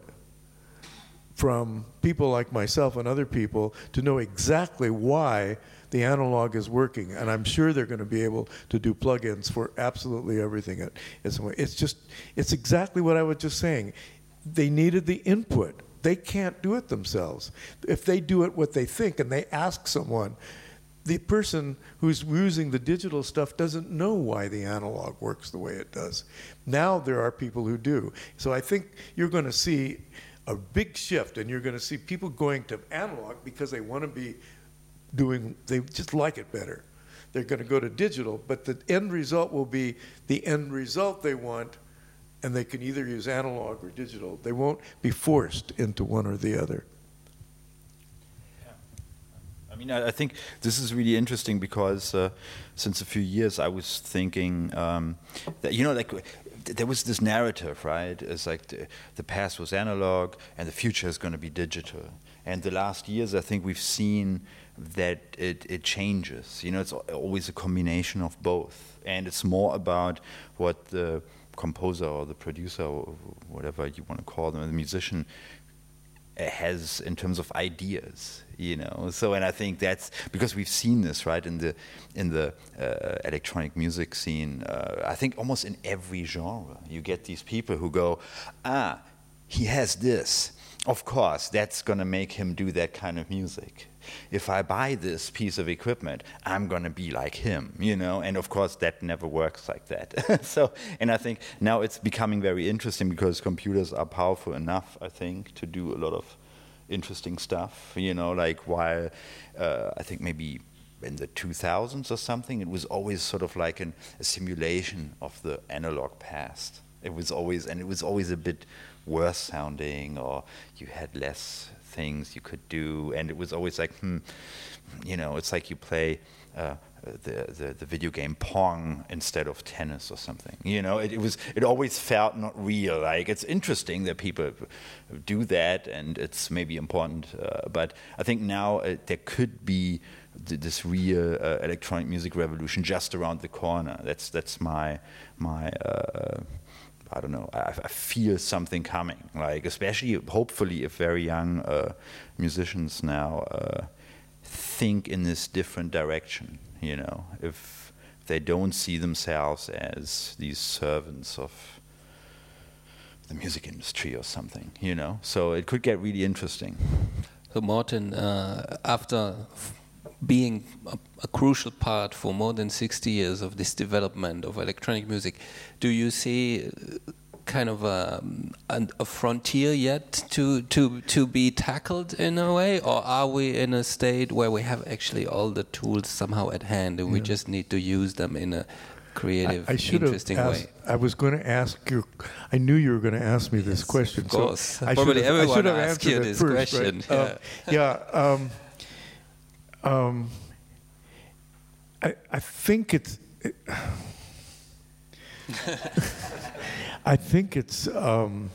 from people like myself and other people to know exactly why the analog is working. And I'm sure they're going to be able to do plugins for absolutely everything. It's just, it's exactly what I was just saying. They needed the input. They can't do it themselves. If they do it what they think and they ask someone, the person who's using the digital stuff doesn't know why the analog works the way it does. Now there are people who do. So I think you're going to see a big shift, and you're going to see people going to analog because they want to be doing, they just like it better. They're going to go to digital, but the end result will be the end result they want, and they can either use analog or digital. They won't be forced into one or the other. Yeah. I mean, I, I think this is really interesting because uh, since a few years I was thinking um, that, you know, like there was this narrative, right? It's like the, the past was analog and the future is going to be digital. And the last years, I think we've seen that it, it changes. You know, it's always a combination of both. And it's more about what the composer or the producer or whatever you want to call them, the musician has in terms of ideas, you know. So, and I think that's because we've seen this, right, in the in the uh, electronic music scene. Uh, I think almost in every genre, you get these people who go, ah, he has this. Of course, that's going to make him do that kind of music. If I buy this piece of equipment, I'm going to be like him, you know? And of course, that never works like that. So, and I think now it's becoming very interesting because computers are powerful enough, I think, to do a lot of interesting stuff, you know, like while uh, I think maybe in the two thousands or something, it was always sort of like an, a simulation of the analog past. It was always, and it was always a bit worse sounding, or you had less things you could do, and it was always like, hmm, you know, it's like you play uh, the, the the video game Pong instead of tennis or something. You know, it, it was it always felt not real. Like, it's interesting that people do that, and it's maybe important, uh, but I think now uh, there could be th this real uh, electronic music revolution just around the corner. That's that's my my. Uh, I don't know, I, I feel something coming, like especially, hopefully, if very young uh, musicians now uh, think in this different direction, you know, if they don't see themselves as these servants of the music industry or something, you know. So it could get really interesting. So Morten, uh, after f- being a, a crucial part for more than sixty years of this development of electronic music, do you see uh, kind of a, an, a frontier yet to, to, to be tackled in a way? Or are we in a state where we have actually all the tools somehow at hand and yeah. we just need to use them in a creative, I, I interesting asked, way? I was going to ask you, I knew you were going to ask me this yes, question. Of course. So I Probably have, everyone I asks you this first, question. Right? Yeah. Uh, yeah um, um, I, I think it's... It, I think it's um,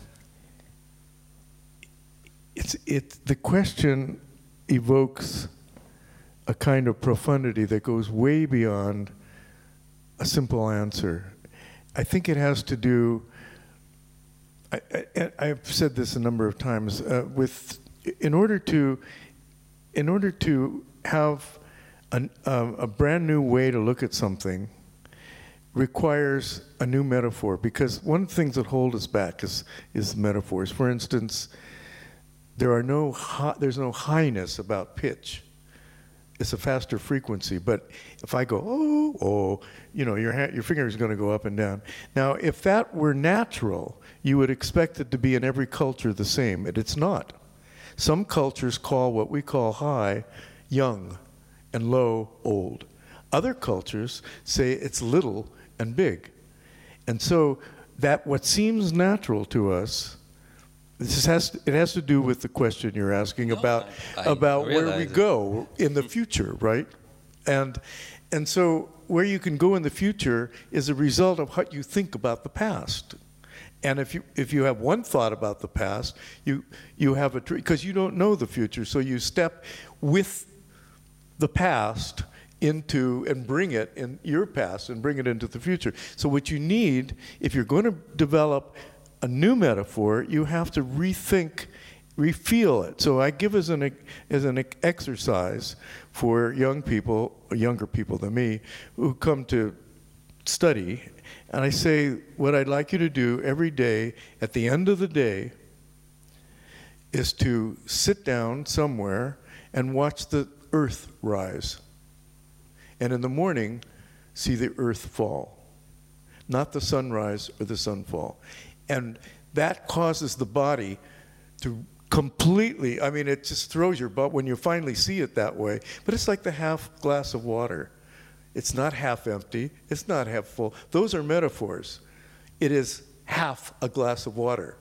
it's it. The question evokes a kind of profundity that goes way beyond a simple answer. I think it has to do. I, I, I've said this a number of times. Uh, with in order to in order to have an, um, a brand new way to look at something requires a new metaphor, because one of the things that hold us back is is metaphors. For instance, there are no hi- there's no highness about pitch. It's a faster frequency. But if I go oh oh, you know, your ha- your finger is going to go up and down. Now, if that were natural, you would expect it to be in every culture the same. And it's not. Some cultures call what we call high young, and low old. Other cultures say it's little and big. And so that what seems natural to us, this has to, it has to do with the question you're asking no, about I, I about where we it. go in the future, right? And and so where you can go in the future is a result of what you think about the past. And if you if you have one thought about the past, you you have a because you don't know the future, so you step with the past into and bring it in your past and bring it into the future. So what you need, if you're going to develop a new metaphor, you have to rethink, refeel it. So I give as an as an exercise for young people, younger people than me, who come to study, and I say, what I'd like you to do every day, at the end of the day, is to sit down somewhere and watch the earth rise. And in the morning, see the earth fall. Not the sunrise or the sunfall. And that causes the body to completely, I mean, it just throws your butt when you finally see it that way. But it's like the half glass of water. It's not half empty. It's not half full. Those are metaphors. It is half a glass of water.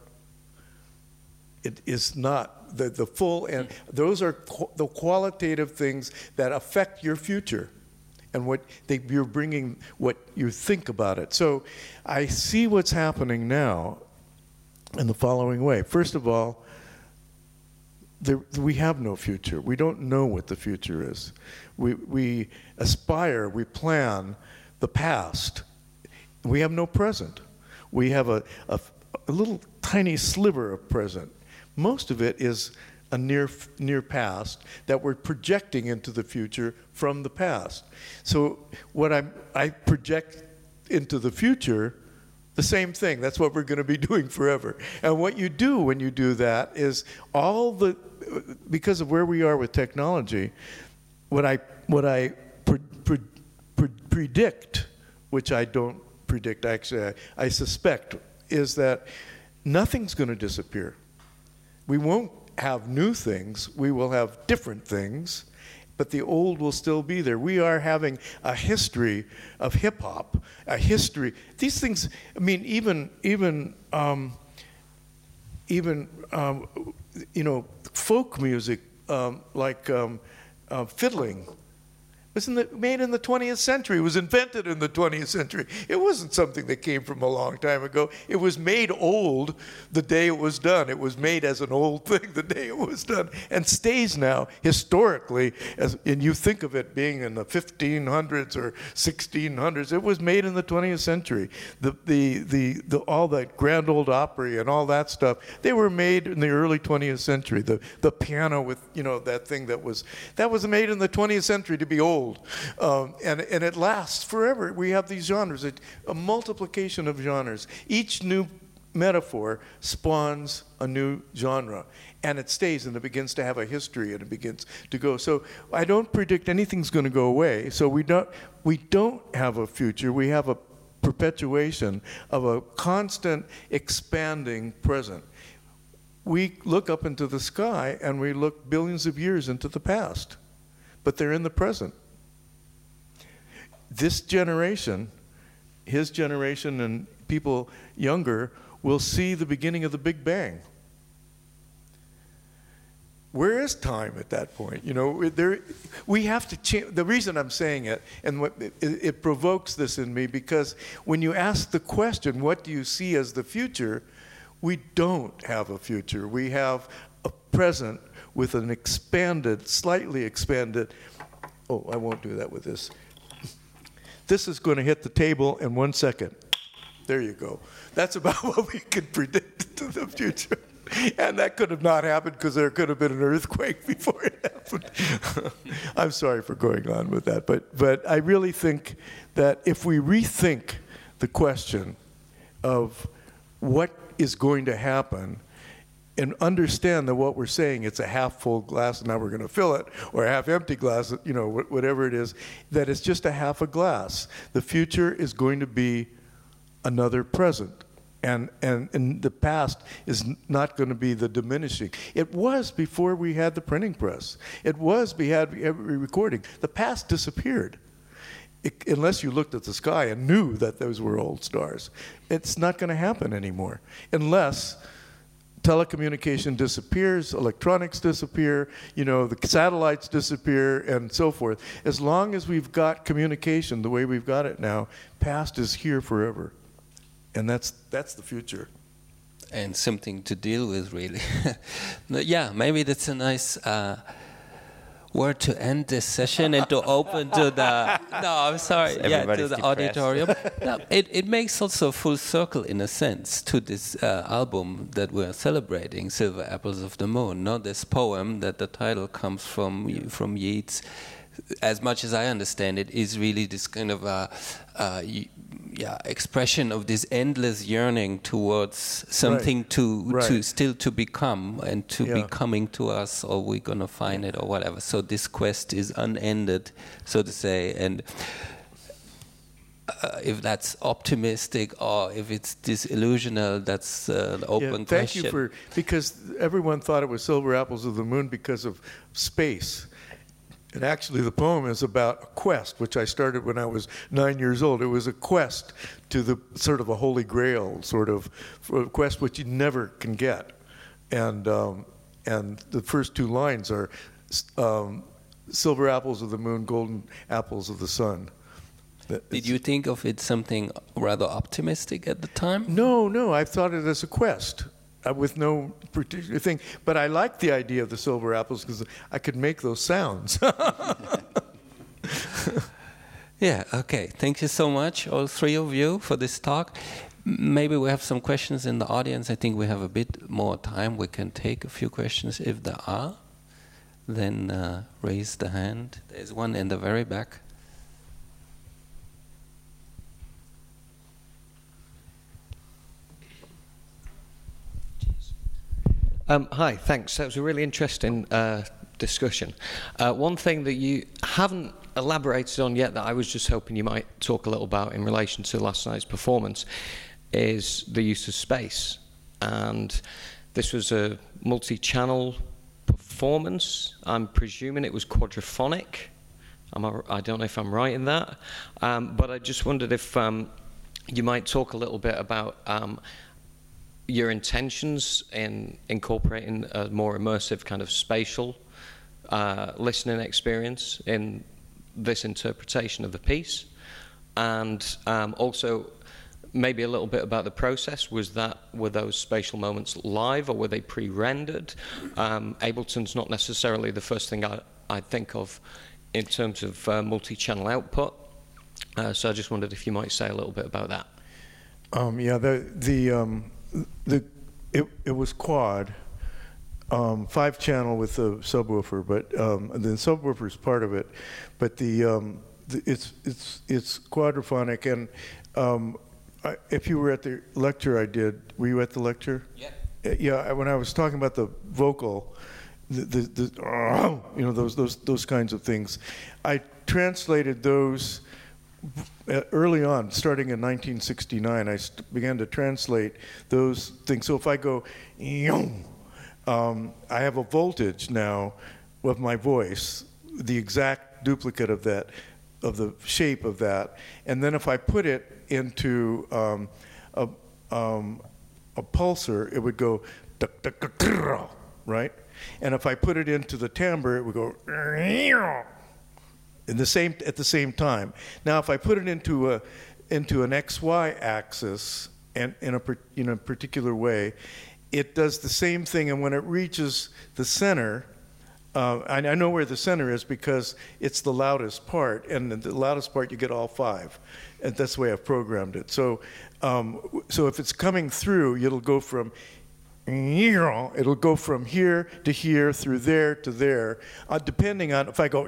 It is not the, the full, and those are qu- the qualitative things that affect your future and what they, you're bringing, what you think about it. So I see what's happening now in the following way. First of all, there, we have no future. We don't know what the future is. We, we aspire, we plan the past. We have no present. We have a, a, a little tiny sliver of present. Most of it is a near near past that we're projecting into the future from the past. So what I I project into the future, the same thing. That's what we're going to be doing forever. And what you do when you do that is all the, because of where we are with technology, what I what I pre, pre, pre, predict, which I don't predict actually, I, I suspect, is that nothing's going to disappear. We won't have new things, we will have different things, but the old will still be there. We are having a history of hip-hop, a history. These things, I mean, even, even, um, even um, you know, folk music, um, like um, uh, fiddling, It was in the, made in the twentieth century. It was invented in the twentieth century. It wasn't something that came from a long time ago. It was made old the day it was done. It was made as an old thing the day it was done, and stays now historically. As, and you think of it being in the fifteen hundreds or sixteen hundreds. It was made in the twentieth century. The, the, the, the, all that Grand Ole Opry and all that stuff, they were made in the early twentieth century. The, the piano with, you know, that thing that was, that was made in the twentieth century to be old. Um, and, and it lasts forever. We have these genres, a, a multiplication of genres. Each new metaphor spawns a new genre, and it stays, and it begins to have a history, and it begins to go. So I don't predict anything's going to go away. So we don't, we don't have a future. We have a perpetuation of a constant expanding present. We look up into the sky, and we look billions of years into the past, but they're in the present. This generation, his generation and people younger, will see the beginning of the Big Bang. Where is time at that point? You know, there, we have to change. The reason I'm saying it, and what, it, it provokes this in me, because when you ask the question, what do you see as the future? We don't have a future. We have a present with an expanded, slightly expanded, oh, I won't do that with this. This is going to hit the table in one second. There you go. That's about what we can predict to the future. And that could have not happened because there could have been an earthquake before it happened. I'm sorry for going on with that, but, but I really think that if we rethink the question of what is going to happen, and understand that what we're saying, it's a half full glass and now we're going to fill it, or a half empty glass, you know, whatever it is, that it's just a half a glass. The future is going to be another present. And, and, and the past is not going to be the diminishing. It was before we had the printing press. It was we had every recording. The past disappeared. It, unless you looked at the sky and knew that those were old stars. It's not going to happen anymore. Unless telecommunication disappears, electronics disappear, you know, the satellites disappear, and so forth. As long as we've got communication the way we've got it now, past is here forever. And that's that's the future. And something to deal with, really. Yeah, maybe that's a nice uh, word to end this session and to open to the, no, I'm sorry, yeah, to the depressed. Auditorium. No, it, it makes also full circle, in a sense, to this uh, album that we're celebrating, Silver Apples of the Moon. No? This poem that the title comes from, from Yeats, as much as I understand it, is really this kind of a, uh, yeah, expression of this endless yearning towards something right. to right. to still to become and to yeah. be coming to us, or we're gonna find it or whatever. So this quest is unended, so to say, and uh, if that's optimistic or if it's disillusional, that's uh, an open yeah, thank question. Thank you for, because everyone thought it was Silver Apples of the Moon because of space. And actually, the poem is about a quest, which I started when I was nine years old. It was a quest to the sort of a holy grail, sort of a quest which you never can get. And um, and the first two lines are um, silver apples of the moon, golden apples of the sun. Did you think of it something rather optimistic at the time? No, no. I thought it as a quest. Uh, with no particular thing. But I liked the idea of the silver apples because I could make those sounds. Yeah, okay. Thank you so much, all three of you, for this talk. Maybe we have some questions in the audience. I think we have a bit more time. We can take a few questions if there are. Then uh, raise the hand. There's one in the very back. Um, hi, thanks. That was a really interesting uh, discussion. Uh, one thing that you haven't elaborated on yet that I was just hoping you might talk a little about in relation to last night's performance is the use of space. And this was a multi-channel performance. I'm presuming it was quadraphonic. I'm, I don't know if I'm right in that. Um, but I just wondered if um, you might talk a little bit about um, your intentions in incorporating a more immersive kind of spatial uh, listening experience in this interpretation of the piece, and um, also maybe a little bit about the process. Was that, were those spatial moments live, or were they pre-rendered? Um, Ableton's not necessarily the first thing I, I think of in terms of uh, multi-channel output. Uh, so I just wondered if you might say a little bit about that. Um, yeah, the the um, the it it was quad, um, five channel with the subwoofer, but um, the subwoofer is part of it, but the, um, the it's it's it's quadraphonic. And um, I, if you were at the lecture I did, were you at the lecture? Yeah. Yeah. When I was talking about the vocal, the, the, the you know those those those kinds of things, I translated those. Early on, starting in nineteen sixty-nine, I st began to translate those things. So if I go, um, I have a voltage now of my voice, the exact duplicate of that, of the shape of that. And then if I put it into um, a, um, a pulsar, it would go, right? And if I put it into the timbre, it would go, in the same at the same time. Now, if I put it into a into an X Y axis and in a in a particular way, it does the same thing. And when it reaches the center, uh, I, I know where the center is because it's the loudest part, and the loudest part you get all five, and that's the way I've programmed it. So, um, so if it's coming through, it'll go from it'll go from here to here, through there to there, uh, depending on if I go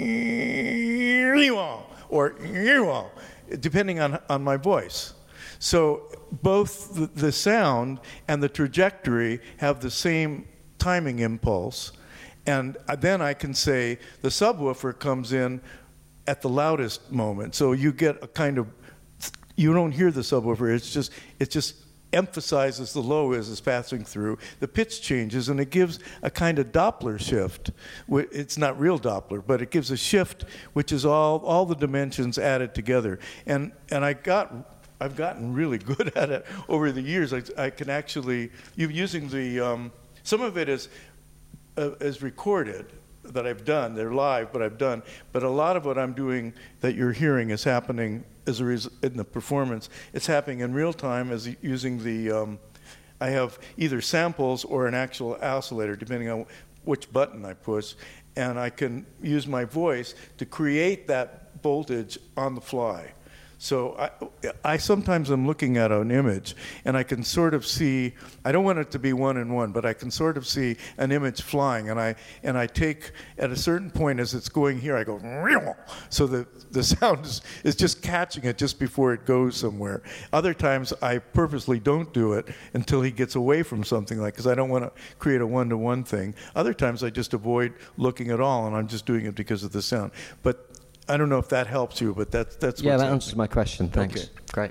or depending on, on my voice. So both the, the sound and the trajectory have the same timing impulse. And then I can say the subwoofer comes in at the loudest moment. So you get a kind of, you don't hear the subwoofer, it's just, it's just emphasizes the low as it's passing through. The pitch changes, and it gives a kind of Doppler shift. It's not real Doppler, but it gives a shift, which is all all the dimensions added together. And and I got I've gotten really good at it over the years. I, I can actually you using the um, some of it is uh, is recorded that I've done. They're live, but I've done. But a lot of what I'm doing that you're hearing is happening as a res in the performance. It's happening in real time as using the, um, I have either samples or an actual oscillator, depending on which button I push, and I can use my voice to create that voltage on the fly. So I, I sometimes am looking at an image, and I can sort of see, I don't want it to be one in one, but I can sort of see an image flying, and I and I take, at a certain point as it's going here, I go, so the, the sound is, is just catching it just before it goes somewhere. Other times I purposely don't do it until he gets away from something, like, because I don't want to create a one-to-one thing. Other times I just avoid looking at all, and I'm just doing it because of the sound. But I don't know if that helps you, but that's that's yeah, what's that happening. answers my question. Thanks. Okay. Great.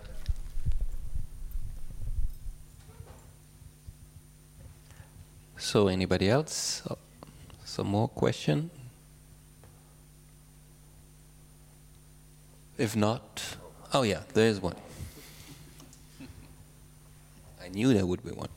So, anybody else? Some more question? If not, oh yeah, there is one. I knew there would be one.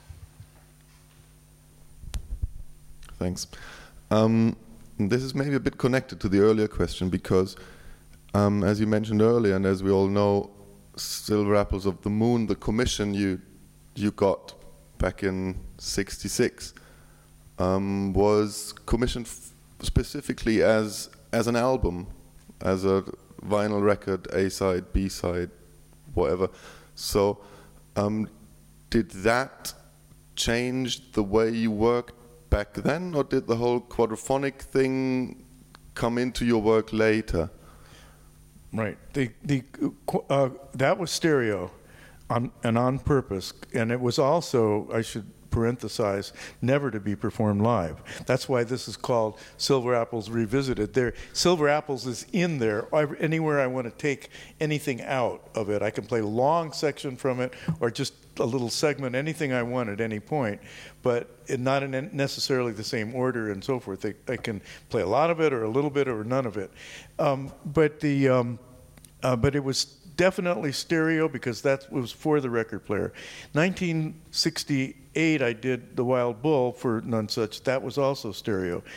Thanks. Um, This is maybe a bit connected to the earlier question because, um, as you mentioned earlier, and as we all know, Silver Apples of the Moon, the commission you you got back in sixty-six, um, was commissioned f specifically as as an album, as a vinyl record, A side, B side, whatever. So, um, did that change the way you worked back then, or did the whole quadraphonic thing come into your work later? Right. The the uh, that was stereo, on and on purpose, and it was also, I should parenthesize, never to be performed live. That's why this is called Silver Apples Revisited. There, Silver Apples is in there. Anywhere I want to take anything out of it, I can play a long section from it, or just a little segment, anything I want at any point, but it not in necessarily the same order and so forth. I, I can play a lot of it, or a little bit, or none of it. Um, but the um, uh, but it was definitely stereo because that was for the record player. nineteen sixty-eight, I did The Wild Bull for None Such. That was also stereo.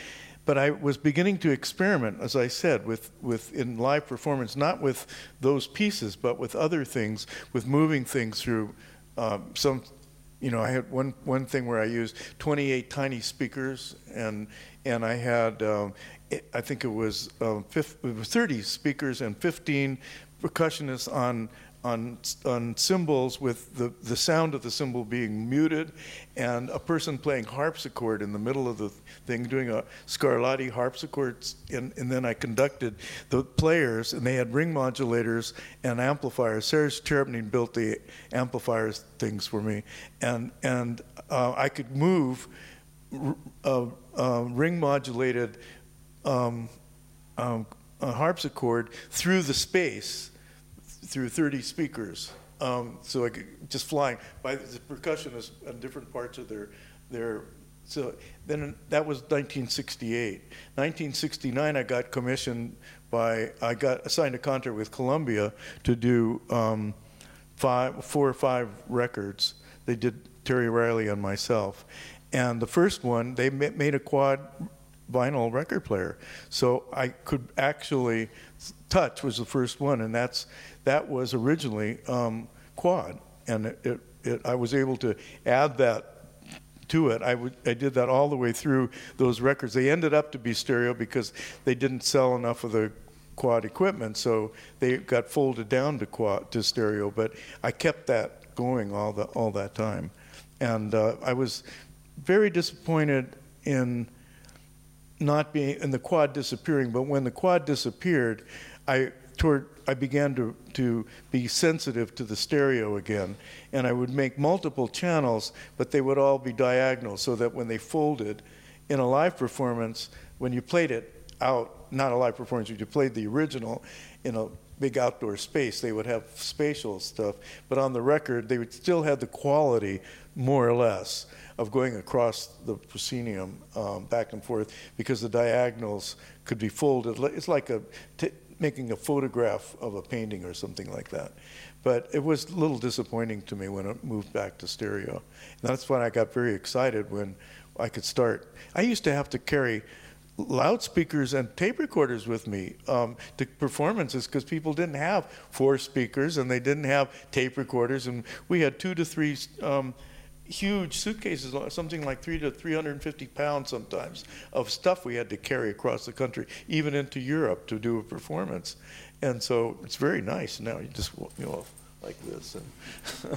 but I was beginning to experiment, as I said, with, with in live performance, not with those pieces, but with other things, with moving things through um, some, you know, I had one, one thing where I used twenty-eight tiny speakers, and and I had, um, it, I think it was, um, fifty, it was thirty speakers and fifteen percussionists on on on cymbals, with the, the sound of the cymbal being muted, and a person playing harpsichord in the middle of the thing, doing a Scarlatti harpsichord, and, and then I conducted the players, and they had ring modulators and amplifiers. Serge Cherubinin built the amplifiers things for me, and and uh, I could move uh, uh, ring modulated um, um, a harpsichord through the space, through thirty speakers. Um, so I could just flying by the percussionists on different parts of their, their, so then that was nineteen sixty-eight. nineteen sixty-nine I got commissioned by, I got assigned a contract with Columbia to do um, five, four or five records. They did Terry Riley and myself. And the first one, they made a quad vinyl record player. So I could actually, Touch was the first one, and that's that was originally um, quad, and it, it, it, I was able to add that to it. I, would, I did that all the way through those records. They ended up to be stereo because they didn't sell enough of the quad equipment, so they got folded down to quad to stereo. But I kept that going all the all that time, and uh, I was very disappointed in not being in the quad disappearing. But when the quad disappeared, I toward I began to to be sensitive to the stereo again, and I would make multiple channels, but they would all be diagonal, so that when they folded in a live performance, when you played it out, not a live performance, if you played the original in a big outdoor space, they would have spatial stuff, but on the record, they would still have the quality, more or less, of going across the proscenium um, back and forth, because the diagonals could be folded. It's like a t making a photograph of a painting or something like that. But it was a little disappointing to me when it moved back to stereo. And that's when I got very excited when I could start. I used to have to carry loudspeakers and tape recorders with me um, to performances, because people didn't have four speakers and they didn't have tape recorders, and we had two to three um, huge suitcases, something like three to three hundred fifty pounds sometimes, of stuff we had to carry across the country, even into Europe, to do a performance. And so it's very nice now. You just, you know, like this. And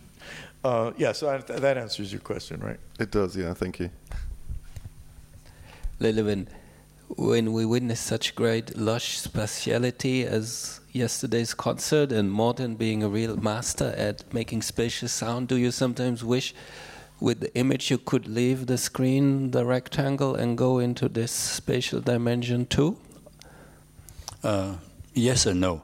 uh, yeah, so I, that answers your question, right? It does, yeah. Thank you. Lilivan, when we witness such great lush spatiality as yesterday's concert, and Morten being a real master at making spacious sound, do you sometimes wish with the image you could leave the screen, the rectangle, and go into this spatial dimension too? Uh, yes and no.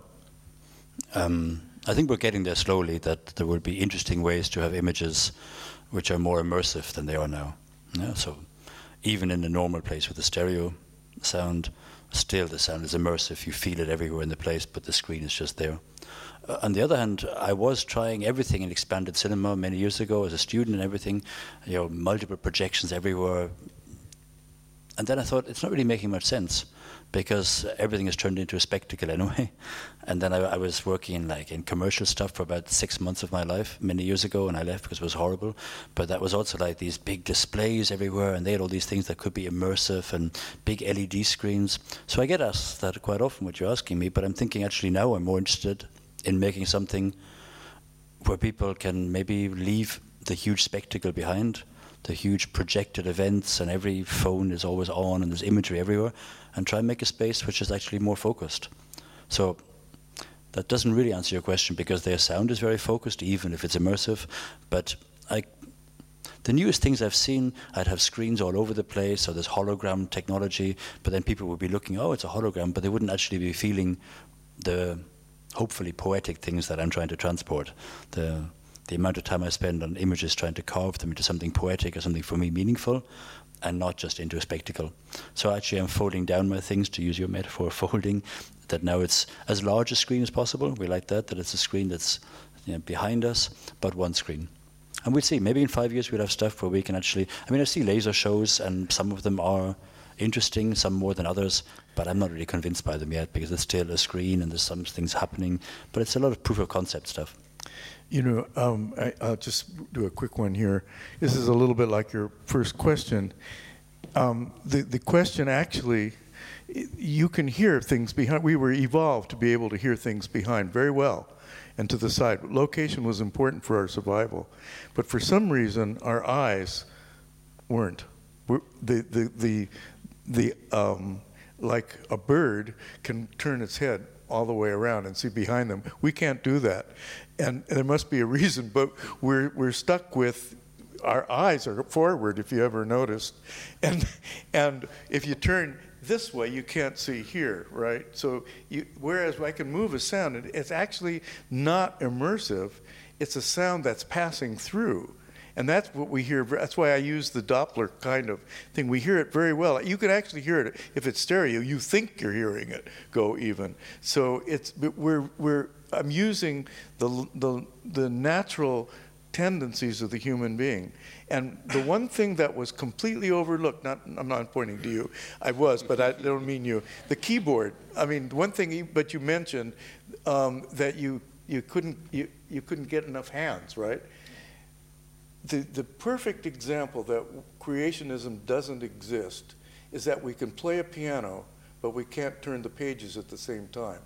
Um, I think we're getting there slowly, that there will be interesting ways to have images which are more immersive than they are now. Yeah, so even in the normal place with the stereo sound, still the sound is immersive. You feel it everywhere in the place, but the screen is just there. Uh, on the other hand, I was trying everything in expanded cinema many years ago as a student and everything, you know, multiple projections everywhere. And then I thought, it's not really making much sense, because everything is turned into a spectacle anyway. And then I, I was working in, like, in commercial stuff for about six months of my life many years ago, and I left because it was horrible. But that was also like these big displays everywhere, and they had all these things that could be immersive and big L E D screens. So I get asked that quite often, what you're asking me, but I'm thinking actually now I'm more interested in making something where people can maybe leave the huge spectacle behind, the huge projected events, and every phone is always on and there's imagery everywhere, and try and make a space which is actually more focused. So that doesn't really answer your question, because their sound is very focused, even if it's immersive. But I, the newest things I've seen, I'd have screens all over the place, so there's hologram technology, but then people would be looking, oh, it's a hologram, but they wouldn't actually be feeling the hopefully poetic things that I'm trying to transport. The, the amount of time I spend on images trying to carve them into something poetic or something for me meaningful, and not just into a spectacle. So actually I'm folding down my things, to use your metaphor, folding, that now it's as large a screen as possible. We like that, that it's a screen that's, you know, behind us, but one screen. And we'll see, maybe in five years we'll have stuff where we can actually, I mean, I see laser shows, and some of them are interesting, some more than others, but I'm not really convinced by them yet because there's still a screen and there's some things happening. But it's a lot of proof of concept stuff. You know, um, I, I'll just do a quick one here. This is a little bit like your first question. Um, the, the question actually, you can hear things behind. We were evolved to be able to hear things behind very well and to the side. Location was important for our survival. But for some reason, our eyes weren't. We're, the, the, the, the, um, like a bird can turn its head all the way around and see behind them. We can't do that. And, and there must be a reason, but we're, we're stuck with, our eyes are forward, if you ever noticed. And, and if you turn this way, you can't see here, right? So you, whereas I can move a sound, it's actually not immersive. It's a sound that's passing through. And that's what we hear. That's why I use the Doppler kind of thing. We hear it very well. You can actually hear it if it's stereo. You think you're hearing it go even. So it's we're we're I'm using the the the natural tendencies of the human being. And the one thing that was completely overlooked, not I'm not pointing to you, I was, but I don't mean you. The keyboard. I mean, one thing, but you mentioned um, that you you couldn't you you couldn't get enough hands, right? The, the perfect example that creationism doesn't exist is that we can play a piano, but we can't turn the pages at the same time.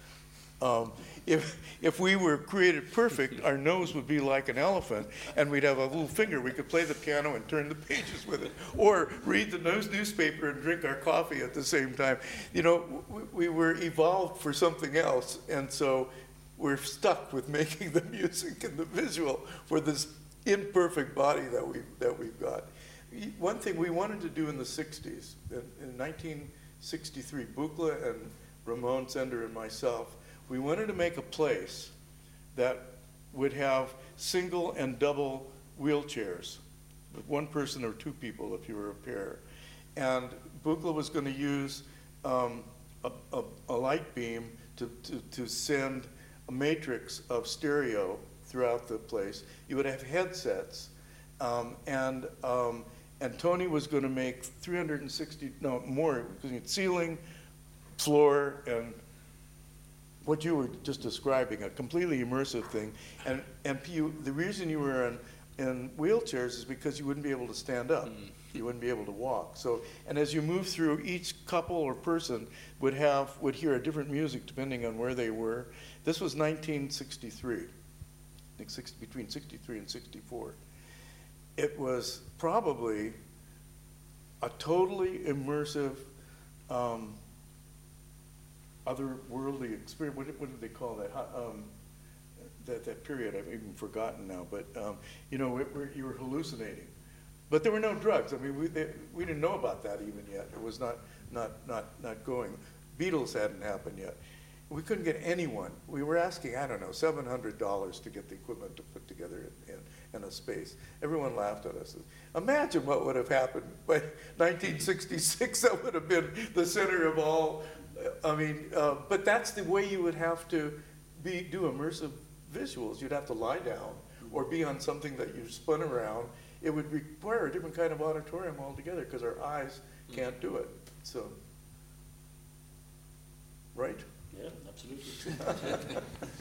Um, if, if we were created perfect, our nose would be like an elephant, and we'd have a little finger. We could play the piano and turn the pages with it, or read the news newspaper and drink our coffee at the same time. You know, we, we were evolved for something else, and so we're stuck with making the music and the visual for this imperfect body that we that we've got. One thing we wanted to do in the sixties, in, in nineteen sixty-three, Buchla and Ramon Sender and myself, we wanted to make a place that would have single and double wheelchairs, with one person or two people if you were a pair. And Buchla was going to use um, a, a, a light beam to, to, to send a matrix of stereo throughout the place. You would have headsets, um, and um, and Tony was going to make three hundred sixty, no more, because ceiling, floor, and what you were just describing, a completely immersive thing. And and you, the reason you were in, in wheelchairs is because you wouldn't be able to stand up. Mm. You wouldn't be able to walk. So, and as you move through, each couple or person would have would hear a different music depending on where they were. This was nineteen sixty-three. I think six, between sixty-three and sixty-four. It was probably a totally immersive, um, otherworldly experience. What, what did they call that? Um, that? That period, I've even forgotten now. But um, you know, it, it, you were hallucinating. But there were no drugs. I mean, we they, we didn't know about that even yet. It was not not not not going. Beatles hadn't happened yet. We couldn't get anyone. We were asking, I don't know, seven hundred dollars to get the equipment to put together in, in, in a space. Everyone laughed at us. Imagine what would have happened by nineteen sixty-six. That would have been the center of all. I mean, uh, but that's the way you would have to be do immersive visuals. You'd have to lie down or be on something that you spun around. It would require a different kind of auditorium altogether because our eyes can't do it. So, right? Yeah, absolutely.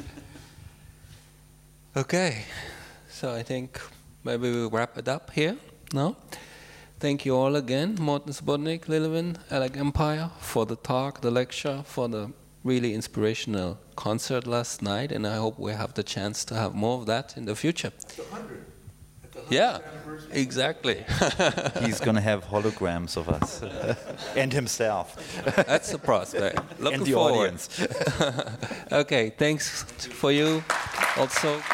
Okay, so I think maybe we'll wrap it up here, no? Thank you all again, Morten Subotnick, Lillevin, Alec Empire, for the talk, the lecture, for the really inspirational concert last night, and I hope we have the chance to have more of that in the future. Yeah, exactly. He's going to have holograms of us and himself. That's the prospect. Looking and the forward. audience. Okay, thanks for you also.